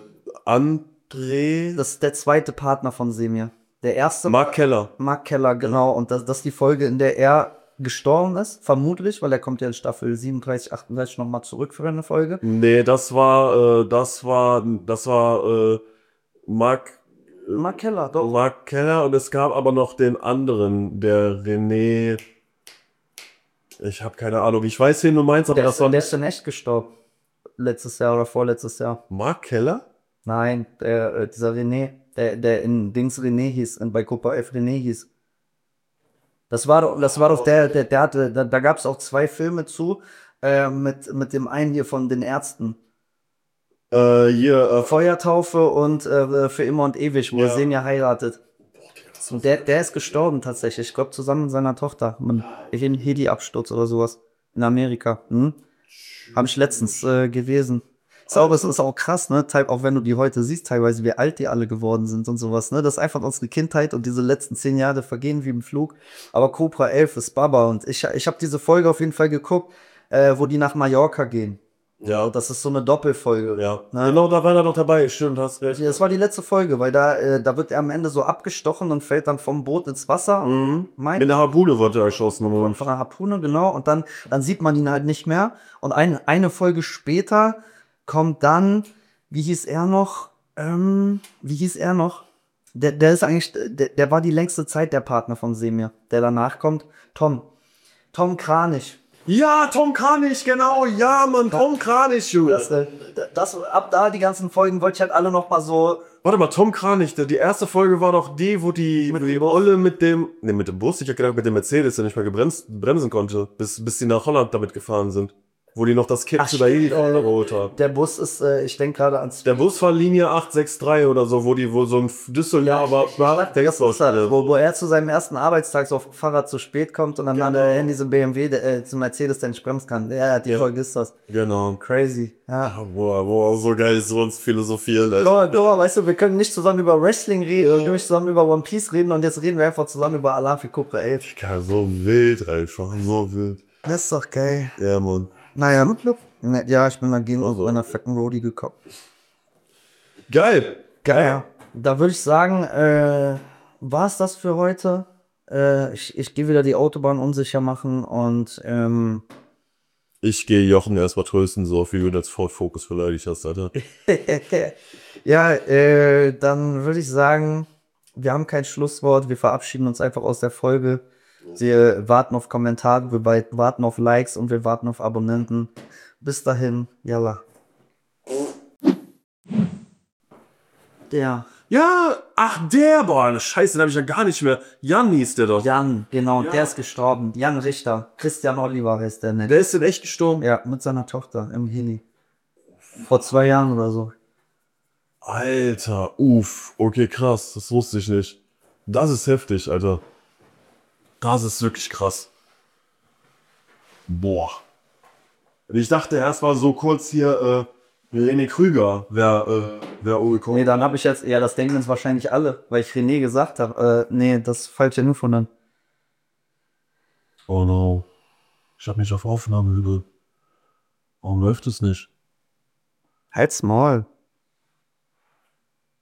André. Das ist der zweite Partner von Semir. Der erste. Mark Keller. Mark Keller, genau. Und das, das ist die Folge, in der er gestorben ist, vermutlich, weil er kommt ja in Staffel siebenunddreißig, achtunddreißig nochmal zurück für eine Folge. Nee, das war, äh, das war, das war, äh, Mark, Mark Keller, doch. Mark Keller und es gab aber noch den anderen, der René. Ich habe keine Ahnung, ich weiß, wen du meinst, aber Der, das ist, war der ist in echt gestorben. Letztes Jahr oder vorletztes Jahr. Mark Keller? Nein, der, äh, dieser René, der, der in Dings René hieß, in, bei Cobra elf René hieß. Das war doch, das war doch der, der, der hatte, da, da gab es auch zwei Filme zu, äh, mit, mit dem einen hier von den Ärzten. Äh, hier, äh, Feuertaufe und äh, für immer und ewig, wo Ja. er Senja heiratet. Und der, der ist gestorben tatsächlich. Ich glaube, zusammen mit seiner Tochter. Mit einem Heli-Absturz oder sowas. In Amerika. Hm? Habe ich letztens äh, gelesen. Ist auch, es ist auch krass, ne? Teil- Auch wenn du die heute siehst, teilweise, wie alt die alle geworden sind und sowas, ne? Das ist einfach unsere Kindheit und diese letzten zehn Jahre vergehen wie im Flug. Aber Cobra elf ist Baba und ich, ich habe diese Folge auf jeden Fall geguckt, äh, wo die nach Mallorca gehen. ja, Das ist so eine Doppelfolge. ja. Ne? Genau, da war er noch dabei, stimmt, hast recht. Das war die letzte Folge, weil da, äh, da wird er am Ende so abgestochen und fällt dann vom Boot ins Wasser. Mhm. Mein, In der Harpune wurde er erschossen. Moment. von der Harpune, genau. Und dann, dann sieht man ihn halt nicht mehr. Und ein, eine Folge später kommt dann, wie hieß er noch? Ähm, wie hieß er noch? Der, der ist eigentlich, der, der war die längste Zeit der Partner von Semir. Der danach kommt, Tom. Tom Kranich. Ja, Tom Kranich, genau, ja, Mann, Tom Kranich, Junge. Das, äh, das, ab da, die ganzen Folgen, wollte ich halt alle noch mal so. Warte mal, Tom Kranich, die erste Folge war doch die, wo die, Mit wo die dem Bus. Olle mit dem, ne, mit dem Bus, ich hab gedacht, mit dem Mercedes, der nicht mehr gebremst, bremsen konnte, bis, bis die nach Holland damit gefahren sind. Wo die noch das Kind Ach, über die stimmt. geholt haben. Der Bus ist, äh, ich denke gerade ans. Der Bus war Linie acht sechs drei oder so, wo die, wo so ein Düsseldorf war, der Das ist das, Gastausstelle. wo, wo er zu seinem ersten Arbeitstag so auf dem Fahrrad zu spät kommt und dann an der in diesem B M W, der, äh, zum Mercedes, der nicht bremsen kann. Ja, die Ja. Folge ist das. Genau. Crazy. Ja. Boah, boah, so geil ist uns philosophieren, Alter. Dora, Dora, weißt du, wir können nicht zusammen über Wrestling reden, äh, nicht zusammen über One Piece reden und jetzt reden wir einfach zusammen über Alarm für Cobra elf. Ja, so wild, einfach, so wild. Das ist doch geil. Ja, Mann. Naja, ne, ja, ich bin dann gegen Also. meiner fetten Roadie gekommen. Geil. Geil. Da würde ich sagen, äh, war es das für heute? Äh, ich ich gehe wieder die Autobahn unsicher machen und ähm, Ich gehe Jochen erstmal trösten, so wie du das Ford Focus beleidigt hast, Alter. ja, äh, dann würde ich sagen, wir haben kein Schlusswort, wir verabschieden uns einfach aus der Folge. Wir warten auf Kommentare, wir wei- warten auf Likes und wir warten auf Abonnenten. Bis dahin, yalla. Der Ja, ach der, boah, scheiße, den hab ich ja gar nicht mehr. Jan hieß der doch. Jan, genau, Ja. der ist gestorben. Jan Richter. Christian Oliver heißt der, ne? Der ist in echt gestorben. Ja, mit seiner Tochter im Heli. Vor zwei Jahren oder so. Alter, uff, okay, krass, das wusste ich nicht. Das ist heftig, Alter. Das ist wirklich krass. Boah. Ich dachte erst mal so kurz hier, äh, René Krüger wäre äh, wär umgekommen. Nee, dann habe ich jetzt, ja, das denken jetzt wahrscheinlich alle, weil ich René gesagt habe. Äh, nee, das ist falsche Info dann. Oh no. Ich habe mich auf Aufnahme über. Warum läuft es nicht? Halt's Maul.